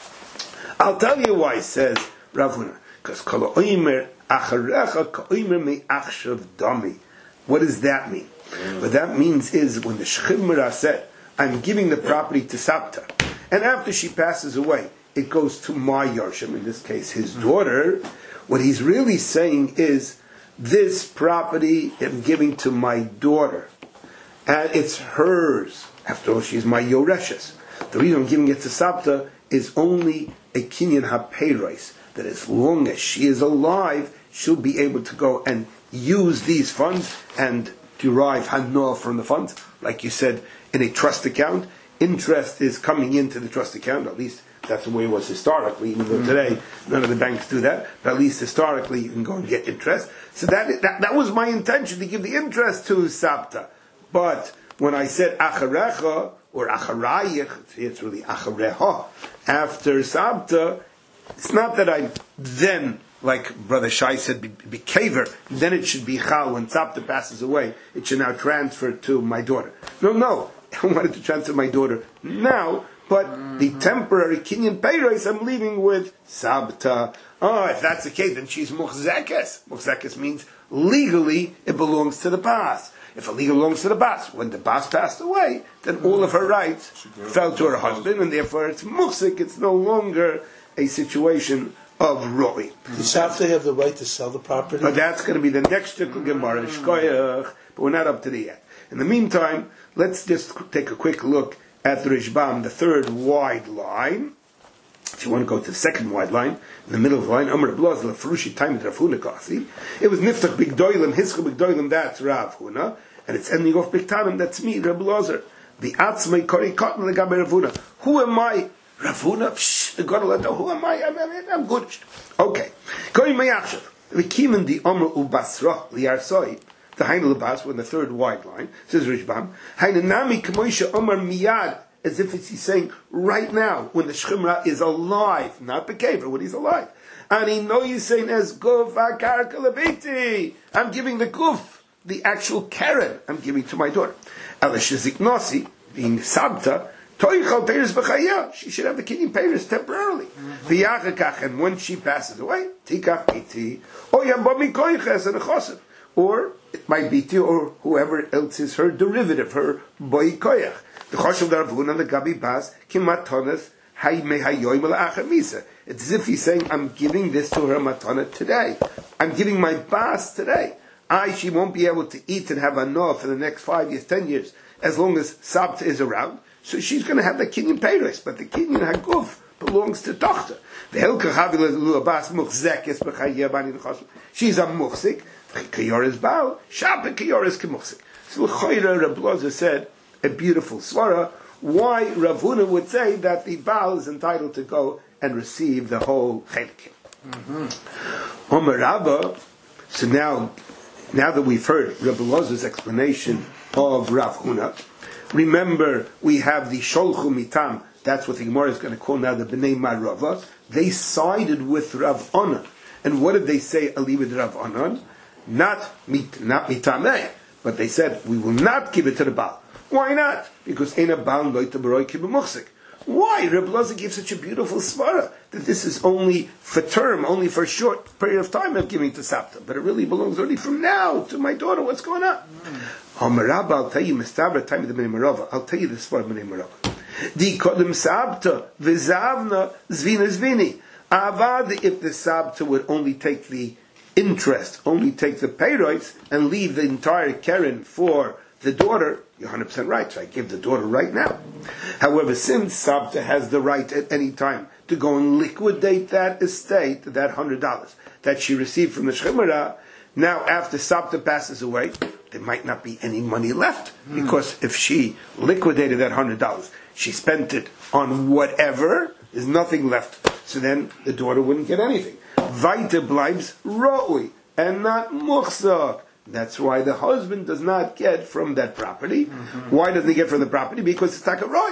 I'll tell you why, says Rav Huna. Because Kala Oimer Acharecha Ka Oimer Me Achshav Dami. What does that mean? Mm. What that means is when the Shchimera said, I'm giving the property to Sapta, and after she passes away, it goes to my Yarshim, in this case his daughter, what he's really saying is, this property I'm giving to my daughter, and it's hers. After all, she's my Yoreshes. The reason I'm giving it to Sapta is only a Kinyan HaPeiros, that as long as she is alive, she'll be able to go and use these funds and derive hanoah from the funds. Like you said, in a trust account, interest is coming into the trust account, at least that's the way it was historically, even though today none of the banks do that, but at least historically you can go and get interest. So that that, that was my intention, to give the interest to Sapta. But when I said acharecha, or acharayich, it's really achareha, after Sapta, it's not that I then, like Brother Shai said, be, be kaver, then it should be chal. When Sapta passes away, it should now transfer to my daughter. No, no, I wanted to transfer my daughter now, but mm-hmm. the temporary Kinyan Peiros I'm leaving with Sapta. Oh, if that's the case, then she's muchzekes. Muchzekes means legally it belongs to the bas. If it legally belongs to the bas, when the bas passed away, then all of her rights fell to her husband, and therefore it's muchzik. It's no longer a situation of Roy. Does Sapta have the right to sell the property? But that's going to be the next shtickl Gemara, Shkoyach, but we're not up to the yet. In the meantime, let's just take a quick look at the Rishbam, the third wide line. If you want to go to the second wide line, in the middle of the line, Amr Blaz Lafrushi time Rav Huna Kasi. It was Niftach Big Doilim, Hiska Big Doilim, that's Rav Huna, and it's ending off Big Tanim, that's me, Rav Blazer. The Atzmei Kori Cotton Legabe Rav Huna. Who am I? Rav Huna? Psh, the God let who am I? I'm, I'm, I'm good. Okay. Kori Mayachshav. The Kiman the Amr Ubasra Liarsoi. The Hainel Abbas, we're in the third wide line, says Rishbam. Hainanami Kamoisha Amr Miyad. As if it's, he's saying, right now, when the Shchimra is alive, not the Kever, when he's alive. And he knows he's saying, as Guf Akar Kalabiti. I'm giving the Guf, the actual Karen, I'm giving to my daughter. Alashiziknosi, being Sabta, Toichal Peiris B'chaya. She should have the Kinyan Peiris temporarily. V'yachakach, and when she passes away, Tikach Iti, or Yambami Koiches and a Chosev. Or, it might be to, or whoever else is her derivative, her Boi Koyach. The Choshev Rav Huna the Gabi Bas Kimatonas Hay Mehayoy Melachar Misa. It's as if he's saying, I'm giving this to her matana today. I'm giving my bas today. I she won't be able to eat and have enough for the next five years, ten years, as long as Sabta is around. So she's going to have the Kinyan Peiros, but the Kinyan Haguf belongs to Tochter. The Helka Havil Bas Muchzekes B'chayya Bani L'Choshev. She's a Muchzik. Kayor is Baal. Shabbat Kayor is Kemuchzik. So L'Choyra Reb Lozer said, a beautiful svara, why Rav Huna would say that the Baal is entitled to go and receive the whole Chelik. Mm-hmm. Omer Rabba, so now, now that we've heard Rabbi Lozer's explanation of Rav Huna, remember we have the Sholchu Mitam, that's what the Gemara is going to call now the Bnei Marava. They sided with Rav Onan. And what did they say, Alibid Rav Onan? Not, mit, not Mitameh, but they said, we will not give it to the Baal. Why not? Because Eina Baal Loita Baroi Kibamuchsik. Why? Reb Loza gives such a beautiful svara that this is only for term, only for a short period of time of giving to Sapta, but it really belongs only from now to my daughter. What's going on? Hamarabba, mm. I'll tell you, Mistabra, time of the Bnei Marava. I'll tell you the svara Bnei Marava. Di Kodim Sabta Vizavna Zvina Zvini. Avad, if the Sabta would only take the interest, only take the payroids, and leave the entire Keren for the daughter, you're one hundred percent right, so I give the daughter right now. However, since Sabta has the right at any time to go and liquidate that estate, that one hundred dollars that she received from the Shchimera, now after Sabta passes away, there might not be any money left, mm. because if she liquidated that one hundred dollars, she spent it on whatever, there's nothing left, so then the daughter wouldn't get anything. Weiter bleibs ro'ui, and not muchzak. That's why the husband does not get from that property. Mm-hmm. Why doesn't he get from the property? Because it's like a roy.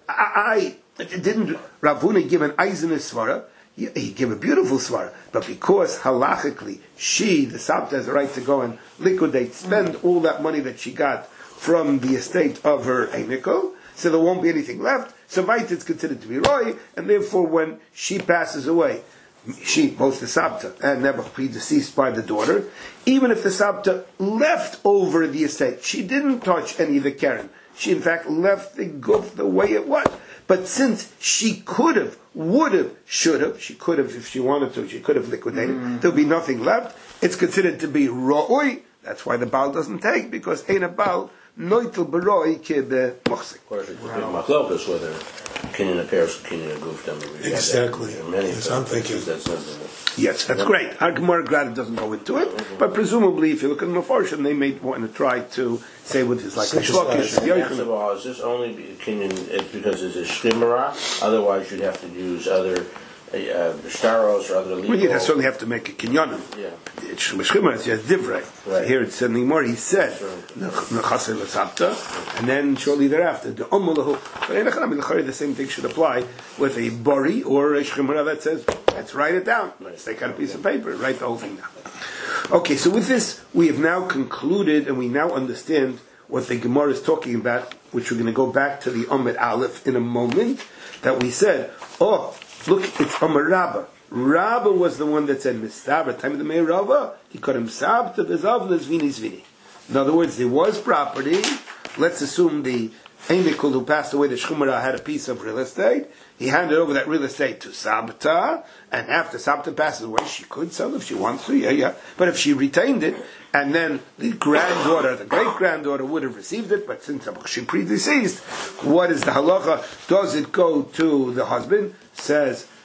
I, I didn't Rav Huna give an eisen svara. He, he gave a beautiful svara, but because halachically she, the Sabta, has the right to go and liquidate, spend mm-hmm. all that money that she got from the estate of her Einikel, so there won't be anything left. So Vait it's considered to be roy, and therefore when she passes away, she, both the Sabta and never predeceased by the daughter, even if the Sabta left over the estate, she didn't touch any of the Karen. She in fact left the guf the way it was. But since she could have, would have, should have, she could have, if she wanted to, she could have liquidated, mm. there'll be nothing left. It's considered to be ro'oi. That's why the Baal doesn't take, because ain't a Baal noitel beroi ke be mochsik. Of course, it's a big machlokas whether Kinyan appears, Kinyan aguf them. Exactly. Yes, I'm thinking. That's something. Yes, that's great. Our Gemara Grad doesn't go into it, but presumably, if you look at the Mefarshim, they may want to try to say with his like a shlokish. First of all, is this only Kinyan because it's a shlimera? Otherwise, you'd have to use other uh, staros or other legal. Well, you'd certainly have to make a kinyanim. Yeah. It's shlimera. It's just divrei. Right. Here it's in more. He said nechasei l'sabta, and then shortly thereafter the omulahu. But in the same thing should apply with a bori or a shlimera that says, let's write it down. Let's take out a piece of paper and write the whole thing down. Okay, so with this, we have now concluded and we now understand what the Gemara is talking about, which we're going to go back to the Amud Aleph in a moment, that we said, oh, look, it's Amar Rabba. Rabba was the one that said, Mistabra, time of the Meir Rabba, he called him Sabta, Bezavna, Zvini, Zvini. In other words, there was property. Let's assume the Einikul who passed away, the Shchumara, had a piece of real estate. He handed over that real estate to Sabta, and after Sabta passes away, she could sell if she wants to, yeah, yeah. But if she retained it, and then the granddaughter, the great-granddaughter would have received it, but since she predeceased, what is the halacha? Does it go to the husband? Says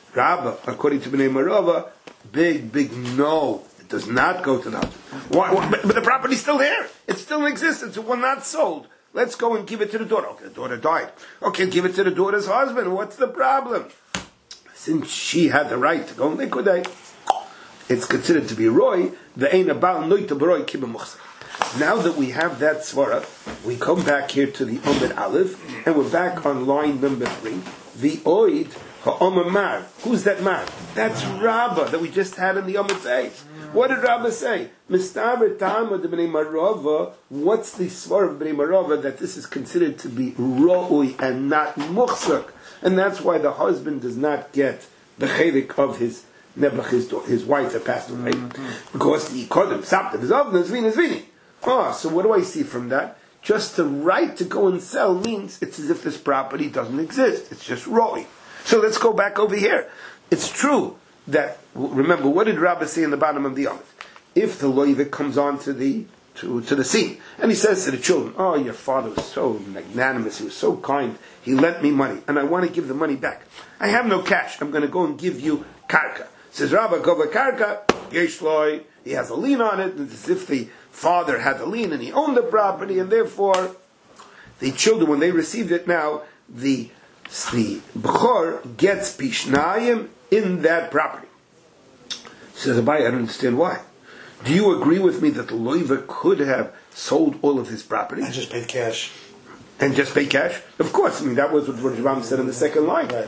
Rabba, according to Bnei Marova, big, big no. It does not go to the husband. Why, why, but, but the property's still there. It's still in existence. It was not sold. Let's go and give it to the daughter. Okay, the daughter died. Okay, give it to the daughter's husband. What's the problem? Since she had the right to go and liquidate, it's considered to be roy. The ein abal noita baroy kibbe muchsach. Now that we have that svara, we come back here to the Omid Aleph, and we're back on line number three. The oid ha'omer mar. Who's that mar? That's Rabbah that we just had in the Omid Beis. What did Rabbah say? Mistaber ta'am of the Bnei Marova. What's the svara of Bnei Marova that this is considered to be ro'ui and not muchsach? And that's why the husband does not get the chelik of his nebuch, his, his wife that passed away, mm-hmm. because the kodem saptav is of zvini zvini. Oh, so what do I see from that? Just the right to go and sell means it's as if this property doesn't exist. It's just roy. So let's go back over here. It's true that, remember, what did Rabbah say in the bottom of the Amid? If the loiva comes on to the to, to the scene, and he says to the children, oh, your father was so magnanimous, he was so kind, he lent me money, and I want to give the money back. I have no cash, I'm going to go and give you karka. Says Rabbah, go karka, yesh loy, he has a lien on it, it's as if the father had the lien and he owned the property, and therefore the children, when they received it now, the the b'chor gets pishnayim in that property. Says Abai, I don't understand why. Do you agree with me that the loiva could have sold all of his property and just paid cash? And just pay cash? Of course. I mean, that was what Ram said in the second line. Right.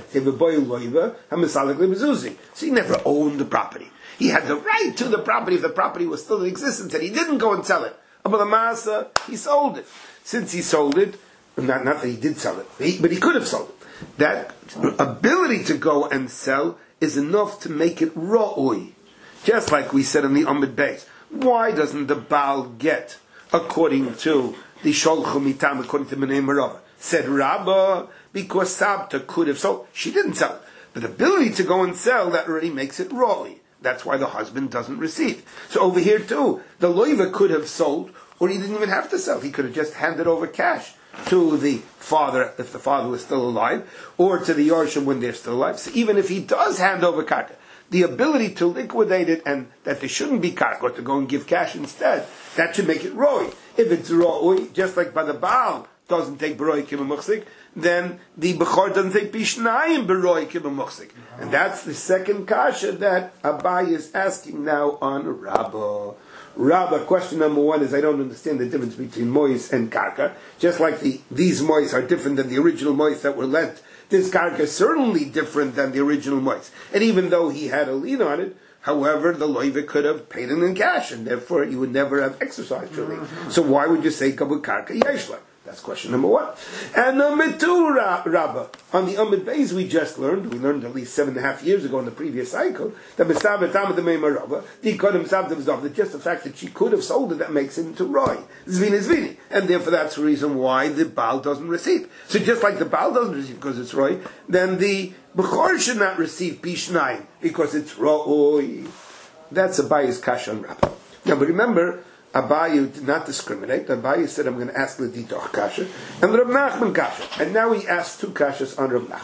So he never owned the property. He had the right to the property if the property was still in existence, and he didn't go and sell it. But the Masa, he sold it. Since he sold it, not, not that he did sell it, he, but he could have sold it. That ability to go and sell is enough to make it ro'ui. Just like we said in the Amid Beis. Why doesn't the Baal get, according to the Sholchu Mitam, according to Bnei Marova? Said Rabbah, because Sabta could have sold. She didn't sell it. But the ability to go and sell, that already makes it ro'ui. That's why the husband doesn't receive. So over here too, the loiva could have sold, or he didn't even have to sell. He could have just handed over cash to the father, if the father was still alive, or to the Yorshim when they're still alive. So even if he does hand over karka, the ability to liquidate it and that there shouldn't be karka, or to go and give cash instead, that should make it roy. If it's roy, just like by the Baal doesn't take beroy kibamuchsik, then the Bechor doesn't take bishnayim beroy kibamuchsik. And that's the second kasha that Abai is asking now on Rabbah. Rabbah, question number one is, I don't understand the difference between mois and karka. Just like the these mois are different than the original mois that were lent, this karka is certainly different than the original mois. And even though he had a lien on it, however, the loiva could have paid it in cash, and therefore he would never have exercised your lien. So why would you say kabul karka yeshla? That's question number one. And number two, Rabbah, on the Amid Beis we just learned, we learned at least seven and a half years ago in the previous cycle, that Misaber Tamad the Meimar Rabbah, the Kodem Sabdav Zav, that just the fact that she could have sold it, that makes it into Roy. Zvini Zvini. And therefore that's the reason why the Baal doesn't receive. So just like the Baal doesn't receive because it's Roy, then the Bechor should not receive Pishnayim because it's Roy. That's a bias kash on Rabbah. Now but remember, Abayu did not discriminate. Abayu said, I'm going to ask L'ditoch kasha, and Rav Nachman kasha. And now he asked two kashas on Rav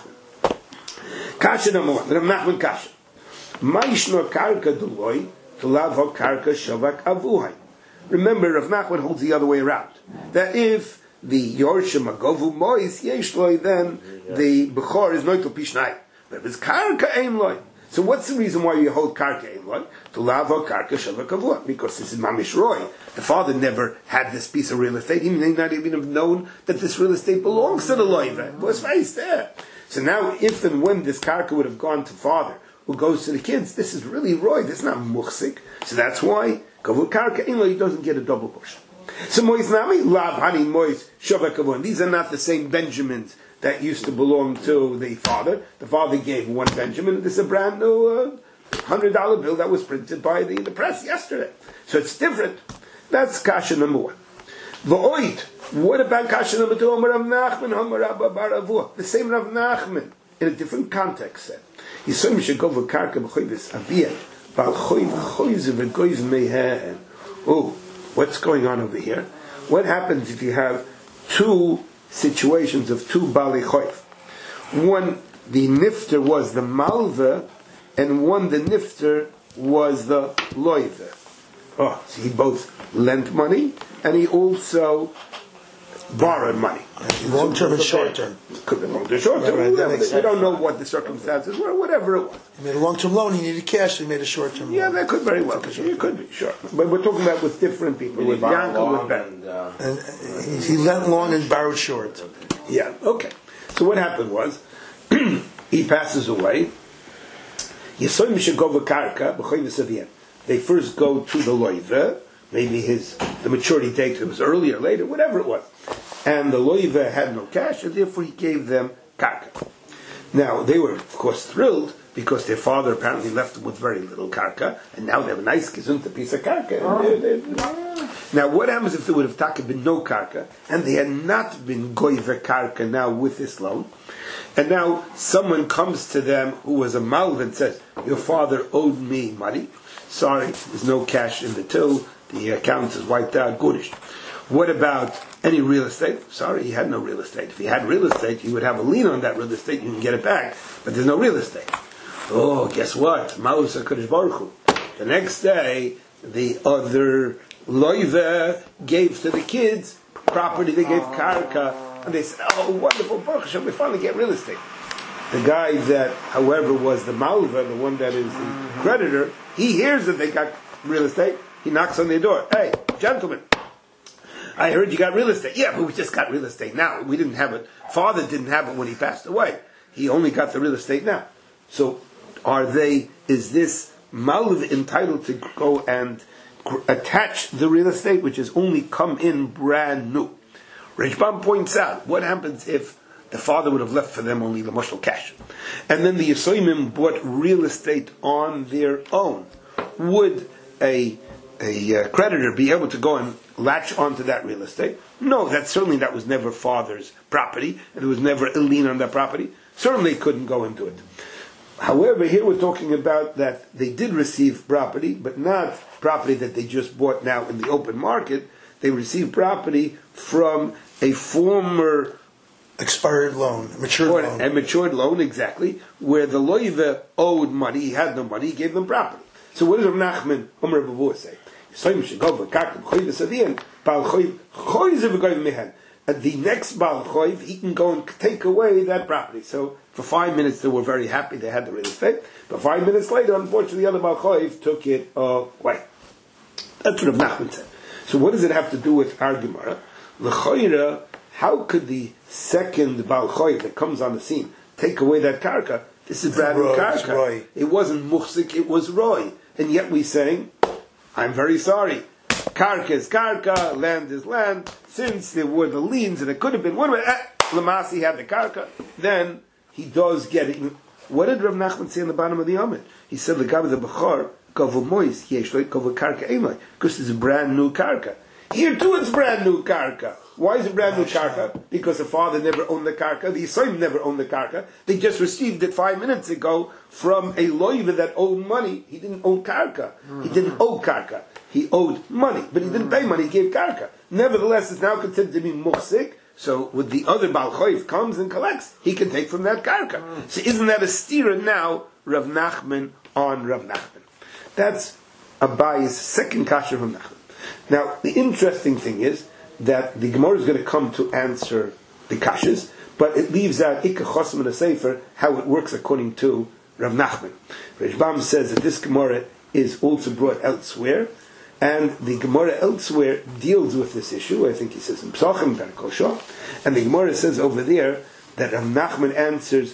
Nachman. Kasha number one, Rav Nachman kasha. Ma'ishno karka duloy, t'lavo karka shavak avuhai. Remember, Rav Nachman holds the other way around. That if the Yorshim agovu mois yeshloi, then the Bechor is noito pishnai. But if it's karka aim loy. So what's the reason why you hold karka eloi? To lava karka shavakavua, because this is mamish roy. The father never had this piece of real estate. He may not even have known that this real estate belongs to the loiva. It was right there. So now, if and when this karka would have gone to father, who goes to the kids, this is really roy. This is not muchsik. So that's why kavur karka eloi doesn't get a double portion. So mois nami lav hani mois shavakavua. These are not the same Benjamins that used to belong to the father. The father gave one Benjamin. This is a brand new uh, hundred dollar bill that was printed by the, the press yesterday. So it's different. That's kasha number one. V'oid. What about kasha number two? Amar Rav Nachman, Amar Rabba bar Avua. The same Rav Nachman in a different context said. Yisrael should go v'karka b'choyvis aviyah b'al choyv choyz v'goyz mehen. Oh, what's going on over here? What happens if you have two situations of two bali choyv? One the nifter was the malva, and one the nifter was the loive. Oh, so he both lent money and he also borrowed money. Long term and short term. Could be long term, short term. Right, right, that makes We sense. don't know what the circumstances were, whatever it was. He made a long term loan, he needed cash, so he made a short term Yeah, loan. that could very well be. It could be, sure. But we're talking about with different people. With Yankel, with Ben. And, uh, And uh, he, he lent long and borrowed short. Yeah, okay. So what happened was, he passes away. Yisoyim shegova karka b'choy v'saviyah. They first go to the loive, maybe his the maturity date was earlier, or later, whatever it was. And the loive had no cash, and therefore he gave them karka. Now, they were, of course, thrilled, because their father apparently left them with very little karka, and now they have a nice gesunte piece of karka. And they- they- Now, what happens if there would have taka been no karka, and they had not been goive karka now with this loan? And now someone comes to them who was a malv and says, your father owed me money. Sorry, there's no cash in the till. The account is wiped out. Goodish. What about any real estate? Sorry, he had no real estate. If he had real estate, he would have a lien on that real estate. You can get it back. But there's no real estate. Oh, guess what? Ma'us HaKadosh Baruch Hu. The next day, the other loive gave to the kids property. They gave karka. And they said, oh, wonderful, Baruch Hashem, we finally get real estate. The guy that, however, was the malva, the one that is the creditor, he hears that they got real estate. He knocks on their door. Hey, gentlemen, I heard you got real estate. Yeah, but we just got real estate now. We didn't have it. Father didn't have it when he passed away. He only got the real estate now. So, are they, is this malva entitled to go and gr- attach the real estate, which has only come in brand new? Rishbam points out, what happens if the father would have left for them only the mushal cash? And then the Yisoimim bought real estate on their own. Would a, a uh, creditor be able to go and latch onto that real estate? No, that certainly that was never father's property, and there was never a lien on that property. Certainly couldn't go into it. However, here we're talking about that they did receive property, but not property that they just bought now in the open market. They received property from a former Expired loan, matured or loan. a matured loan, exactly, where the loive owed money, he had no money, he gave them property. So what does Rav Nachman Omer Bavur say? At the next Baal Choiv, he can go and take away that property. So for five minutes they were very happy they had the real estate, but five minutes later, unfortunately, the other Baal Choiv took it away. That's what Rav Nachman said. So what does it have to do with our Gemara? L'choira, how could the second Baal Choiv that comes on the scene take away that karka? This is brand new Roy, it's karka. Roy. It wasn't muhsik, it was roy. And yet we saying, I'm very sorry. Karka is karka, land is land. Since there were the liens and it could have been one way, eh, Lamasi had the karka, then he does get it. What did Rav Nachman say on the bottom of the Amid? He said, the Gabi the Bechor, Kavu Mois, Yeshloi, Kavu Karka Emoi, because it's a brand new karka. Here too it's brand new karka. Why is it brand new karka? Because the father never owned the karka, the Yisraelim never owned the karka. They just received it five minutes ago from a loiva that owed money. He didn't own karka. He didn't owe karka. He owed money, but he didn't pay money, he gave karka. Nevertheless, it's now considered to be muhsik. So when the other Baal Choiv comes and collects, he can take from that karka. So isn't that a stira now, Rav Nachman on Rav Nachman? That's Abayi's second kasha of Rav Nachman. Now, the interesting thing is that the Gemara is going to come to answer the kashas, but it leaves out Ikka Chosim in a Sefer, how it works according to Rav Nachman. Rishbam says that this Gemara is also brought elsewhere, and the Gemara elsewhere deals with this issue. I think he says in Psachim, Berkosha, and the Gemara says over there that Rav Nachman answers,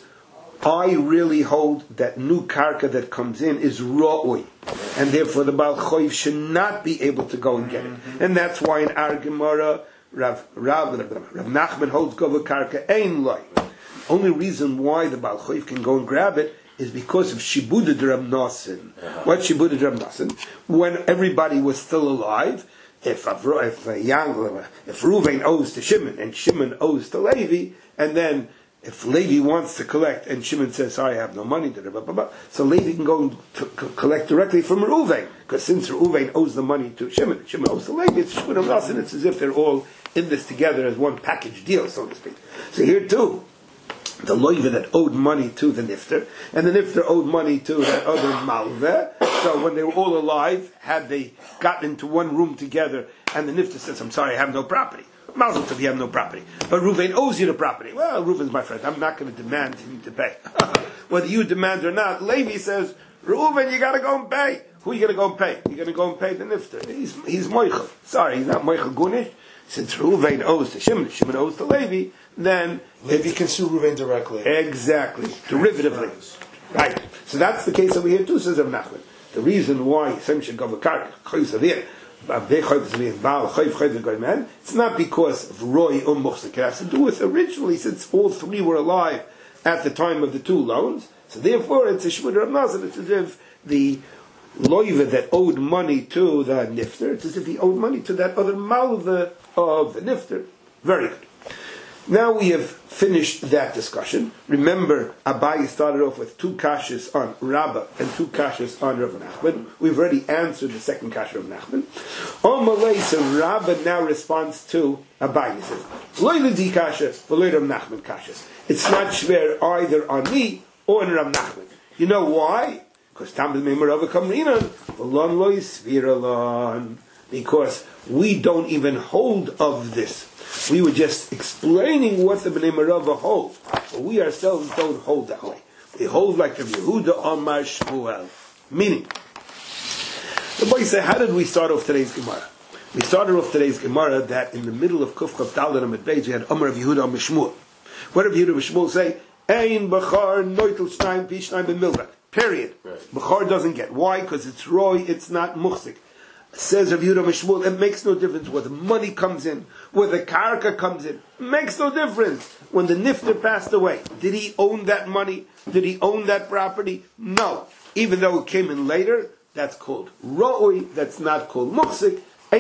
I really hold that new karka that comes in is ra'oi, and therefore the Baal Choiv should not be able to go and get it. And that's why in our Gemara, Rav, Rav, Rav Nachman holds gova karka ein loy. Only reason why the Baal Choiv can go and grab it is because of Shibuda Rav Nasan. What Shibuda Rav Nasan? When everybody was still alive, if if a young, if Ruvain owes to Shimon and Shimon owes to Levi, and then if Levi wants to collect and Shimon says, sorry, I have no money, blah, blah, blah, so Levi can go and to collect directly from Reuven, because since Reuven owes the money to Shimon, and Shimon owes to Levi, it's Shimon and Nasan, it's as if they're all in this together as one package deal, so to speak. So here too, the loiva that owed money to the nifter, and the nifter owed money to that other malveh. So when they were all alive, had they gotten into one room together, and the nifter says, "I'm sorry, I have no property." Mazel tov, you have no property. But Reuven owes you the property. Well, Reuven's my friend. I'm not going to demand him to pay. Whether you demand or not, Levi says, Reuven, you got to go and pay. Who are you going to go and pay? You're going to go and pay the nifter. He's, he's Moichel. Sorry, he's not Moichel Gunish. Since Reuven owes to Shimon, Shimon owes to Levi, then... Levi can sue Reuven directly. Exactly. Derivatively. Right. So that's the case over here too, says Rav Nachman. The reason why Sem should go v'karka, choyz it's not because of Roy or Muchzik. It has to do with originally, since all three were alive at the time of the two loans. So therefore, it's a Shmud Rav Nazir. It's as if the loiva that owed money to the nifter, it's as if he owed money to that other malva of the nifter. Very good. Now we have finished that discussion. Remember, Abaye started off with two kashas on Rabbah and two kashas on Rav Nachman. We've already answered the second kasha of Nachman. On Malay, so Rabbah now responds to Abaye. He says, Loy di kasha, v'loy Rav Nachman kashas. It's not shver either on me or on Rav Nachman. You know why? Because Tamil Meimarav Kamrinan, v'lon loy sviralon. Because we don't even hold of this. We were just explaining what the Bnei Merava hold. But we ourselves don't hold that way. We hold like Rav Yehuda Amar Shmuel. Meaning, the boy said, how did we start off today's Gemara? We started off today's Gemara that in the middle of Kuf Chav Daled Amud Beis we had Amar Rav Yehuda Amar Shmuel. What Rav Yehuda Amar Shmuel say? Ein Bachar Noitel Shnayim Pi Shnayim B'Milvat. Period. Right. Bachar doesn't get. Why? Because it's Roy, it's not Muchzik. Says Rav Yehuda Mishmul, it makes no difference whether money comes in, whether karka comes in. It makes no difference. When the nifter passed away, did he own that money? Did he own that property? No. Even though it came in later, that's called ro'oi, that's not called muchzik.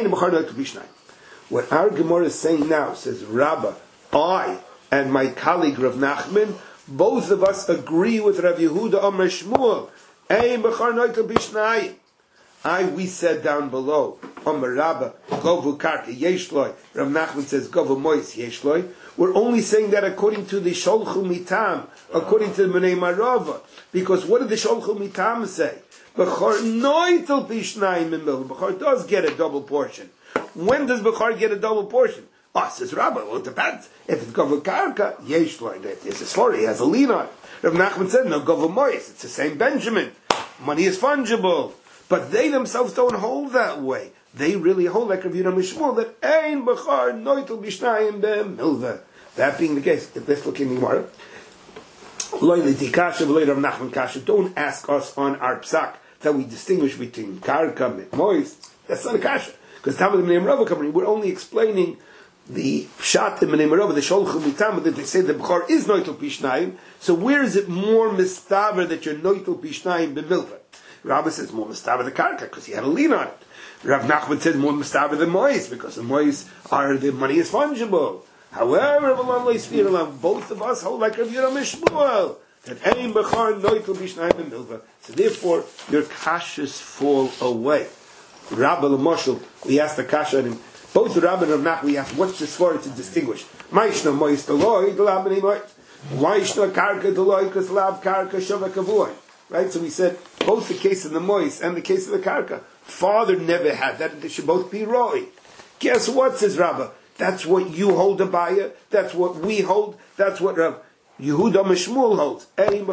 What our Gemara is saying now, says Rabbah, I and my colleague Rav Nachman, both of us agree with Rav Yehuda Amar Shmuel. Ein b'char noitel b'shnayim. I, we said down below, Amar Rabbah, Govu Karka Yeshloi, Rav Nachman says Govu Mois Yeshloi. We're only saying that according to the Sholchu Mitam, according to the Bnei Marava. Because what did the Sholchu Mitam say? Bechor Noitel Pishnayim Mimil. Bechor does get a double portion. When does Bechor get a double portion? Oh, says Rabbah, well it depends. If it's Govu Karka, Yeshloi, there's a story, he has a lien on it. Rav Nachman said, no, Govu Mois, it's the same Benjamin. Money is fungible. But they themselves don't hold that way. They really hold like Rav Yehuda Mishmul that ein b'char noitel b'shnayim b'milva. That being the case, let's look in the Gemara. Loy l'di kasha v'loy Rav Nachman kasha. Don't ask us on our psak that we distinguish between karka and moist. That's not a kasha. Because Tamil Bnei Merava company, we're only explaining the pshat in Bnei Merava, the sholchu mitam, that they say the b'char is noitel b'shnayim. So where is it more mistaver that you're noitel b'shnayim b'milva? Rabbah says more mistaver the karka because he had a lien on it. Rav Nachman says more mistaver the mois because the mois are the money is fungible. However, both of us hold like Rav Yehuda Mishmuel that ein bechar noitel b'shnayim b'milva. So therefore, your kashas fall away. Rabbah l'moshel, we asked the kasha and both Rabbah and Rav Nachman, we asked what's the svara to distinguish? Ma'ishna mois deloy delabani mois. Why ishna karka deloy because lav karka shava kavoy. Right, so we said both the case of the mois and the case of the karka. Father never had that; they should both be roy. Guess what? Says Rabbah. That's what you hold, Abaya. That's what we hold. That's what Rav Yehuda Mishmul holds.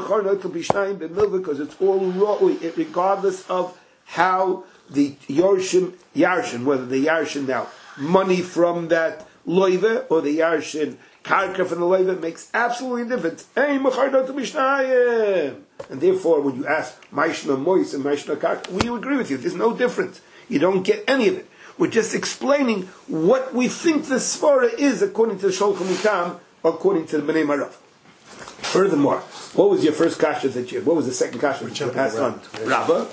Because it's all roy, regardless of how the Yarshim Yarshin, whether the Yarshin now money from that loiva or the Yarshin karka from the loiva makes absolutely difference. And therefore, when you ask Maishna Mois and Maishna Karka, we agree with you. There's no difference. You don't get any of it. We're just explaining what we think the svara is according to the Sholchu Mitam, according to the Bnei Marav. Furthermore, what was your first kasha that you? What was the second kasha that you asked on Rabbah?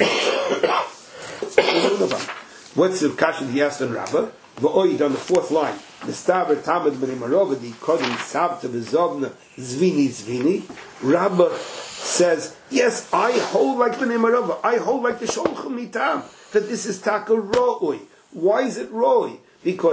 What's the kasha that you asked on Rabbah? V'oid on the fourth line. The staver tamid b'nei marova the kodin sabta v'zovna zvini zvini. Rabbah says, yes, I hold like b'nei marova. I hold like the Sholchu Mitam that this is taka ro'oi. Why is it ro'oi? Because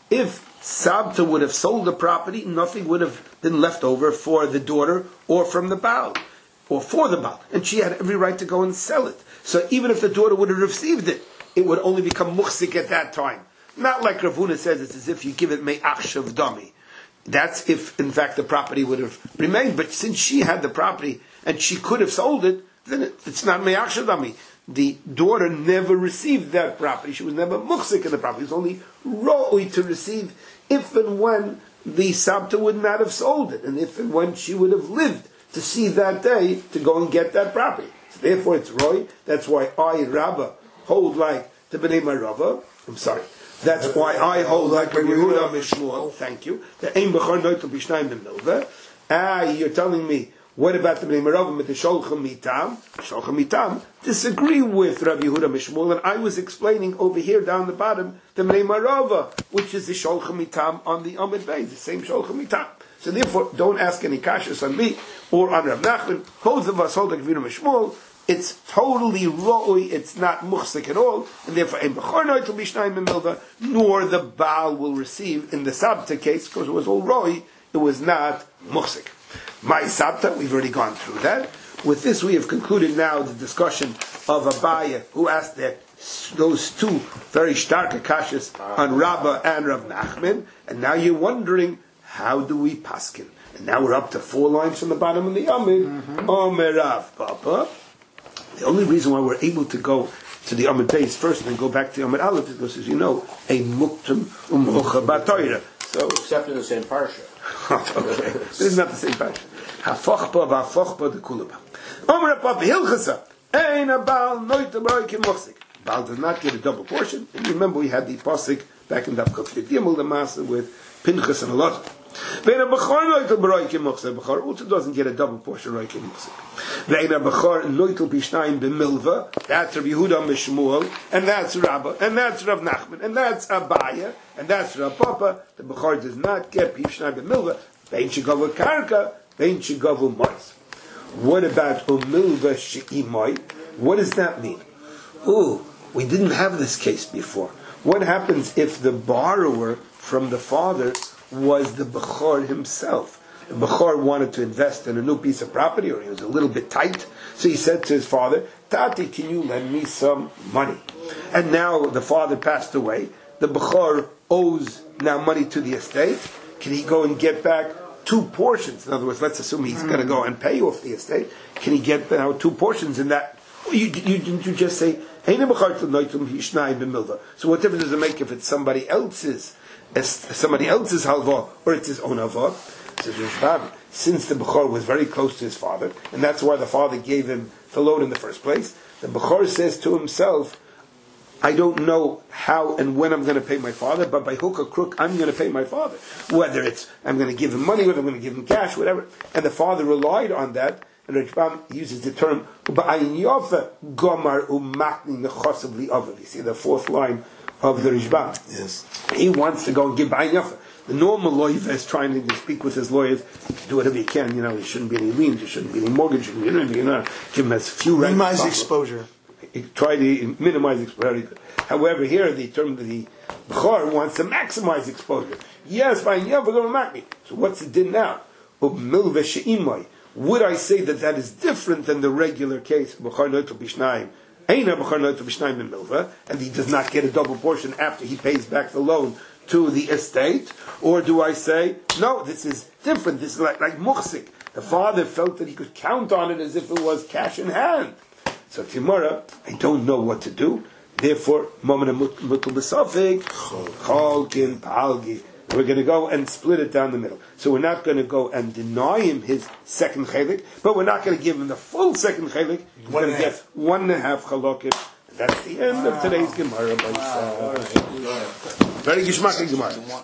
if Sabta would have sold the property, nothing would have been left over for the daughter or from the Baal, or for the Baal. And she had every right to go and sell it. So even if the daughter would have received it, it would only become muhsik at that time. Not like Rav Huna says, it's as if you give it me'ach shav dami. That's if, in fact, the property would have remained. But since she had the property and she could have sold it, then it, it's not me'ach shav dami. The daughter never received that property. She was never muhsik in the property. It was only ro'oi to receive if and when the Sabta would not have sold it, and if and when she would have lived to see that day to go and get that property. So therefore it's Roy. That's why I, Rabbah, hold like the Bnei Marava. I'm sorry. That's why I hold like Rabbi Yehuda Mishmuel. Thank you. The Ein Bechor Noitel B'Shnayim B'Milveh. Ah, you're telling me, what about the Bnei Marava with the Sholchem Mitam? Sholchem Mitam disagree with Rabbi Yehuda Mishmuel, and I was explaining over here down the bottom the Bnei Marava, which is the Sholchem Mitam on the Amid Beis, the same Sholchem Mitam. So therefore, don't ask any kashas on me or on Rav Nachman. Both of us hold like Rabbi Yehuda Mishmuel. It's totally ro'oi, it's not muhsik at all, and therefore ein bechor noitel b'shnayim b'milva, nor the Baal will receive in the Sabta case, because it was all ro'oi, it was not muhsik. My Sabta, we've already gone through that. With this, we have concluded now the discussion of Abaya, who asked that those two very stark akashas on Rabbah and Rav Nachman, and now you're wondering, how do we paskin? And now we're up to four lines from the bottom of the Amid. Mm-hmm. Omer Rav Papa. The only reason why we're able to go to the Amid Beis first and then go back to the Amid Aleph is because, as you know, a muktam umhocha batoira. So, except in the same parsha. Okay, this is not the same parsha. Hafochpa v'afochpa de kulaba. Omer Papa Hilchasa. Ein a Baal noita b'roikim mochzik. Baal does not get a double portion. And remember, we had the pasuk back in Daf Kaf Yudimul the Masa with Pinchas and Elazar. Ve'ena b'chor noitel b'roikim mochzik. B'chor also doesn't get a double portion roikim mochzik. Ve'ena b'chor noitel b'shnayim b'milva. That's Rabbi Yehuda Mishmuel, and that's Rabbah, and that's Rav Nachman, and that's Abaya, and that's Rav Papa. The b'chor does not get b'shnayim b'milva. Ve'en shegavu karka, ve'en shegavu mois. What about umilva she'imoi? What does that mean? Ooh, we didn't have this case before. What happens if the borrower from the father was the Bechor himself? The Bechor wanted to invest in a new piece of property, or he was a little bit tight, so he said to his father, Tati, can you lend me some money? And now the father passed away. The Bechor owes now money to the estate. Can he go and get back two portions? In other words, let's assume he's going to go and pay off the estate. Can he get now two portions in that? You, you, didn't you just say, so what difference does it make if it's somebody else's, somebody else's halva, or it's his own halva? Since the Bechor was very close to his father, and that's why the father gave him the loan in the first place, the Bechor says to himself, I don't know how and when I'm going to pay my father, but by hook or crook, I'm going to pay my father. Whether it's, I'm going to give him money, whether I'm going to give him cash, whatever. And the father relied on that, and Rishbam uses the term, gomar u'matni nechosav li'avav. You see the fourth line of the Rishbam. Yes. He wants to go and give ba'in yafa. The normal lawyer is trying to speak with his lawyers, do whatever he can. You know, there shouldn't be any liens, there shouldn't be any mortgage, shouldn't be anything. You know, give him as few rights. Minimize exposure. He try to minimize exposure. However, here the term the Bechor wants to maximize exposure. Yes, ba'in yafa going to matni. So what's the din now? Milve she'imai. Would I say that that is different than the regular case, and he does not get a double portion after he pays back the loan to the estate? Or do I say, no, this is different, this is like, like muhsik. The father felt that he could count on it as if it was cash in hand. So tomorrow, I don't know what to do. Therefore, we're going to go and split it down the middle. So we're not going to go and deny him his second chelik, but we're not going to give him the full second chelik. We're going to get one and a half chalokim. That's the end wow. of today's Gemara. Wow. Very geschmackig Gemara.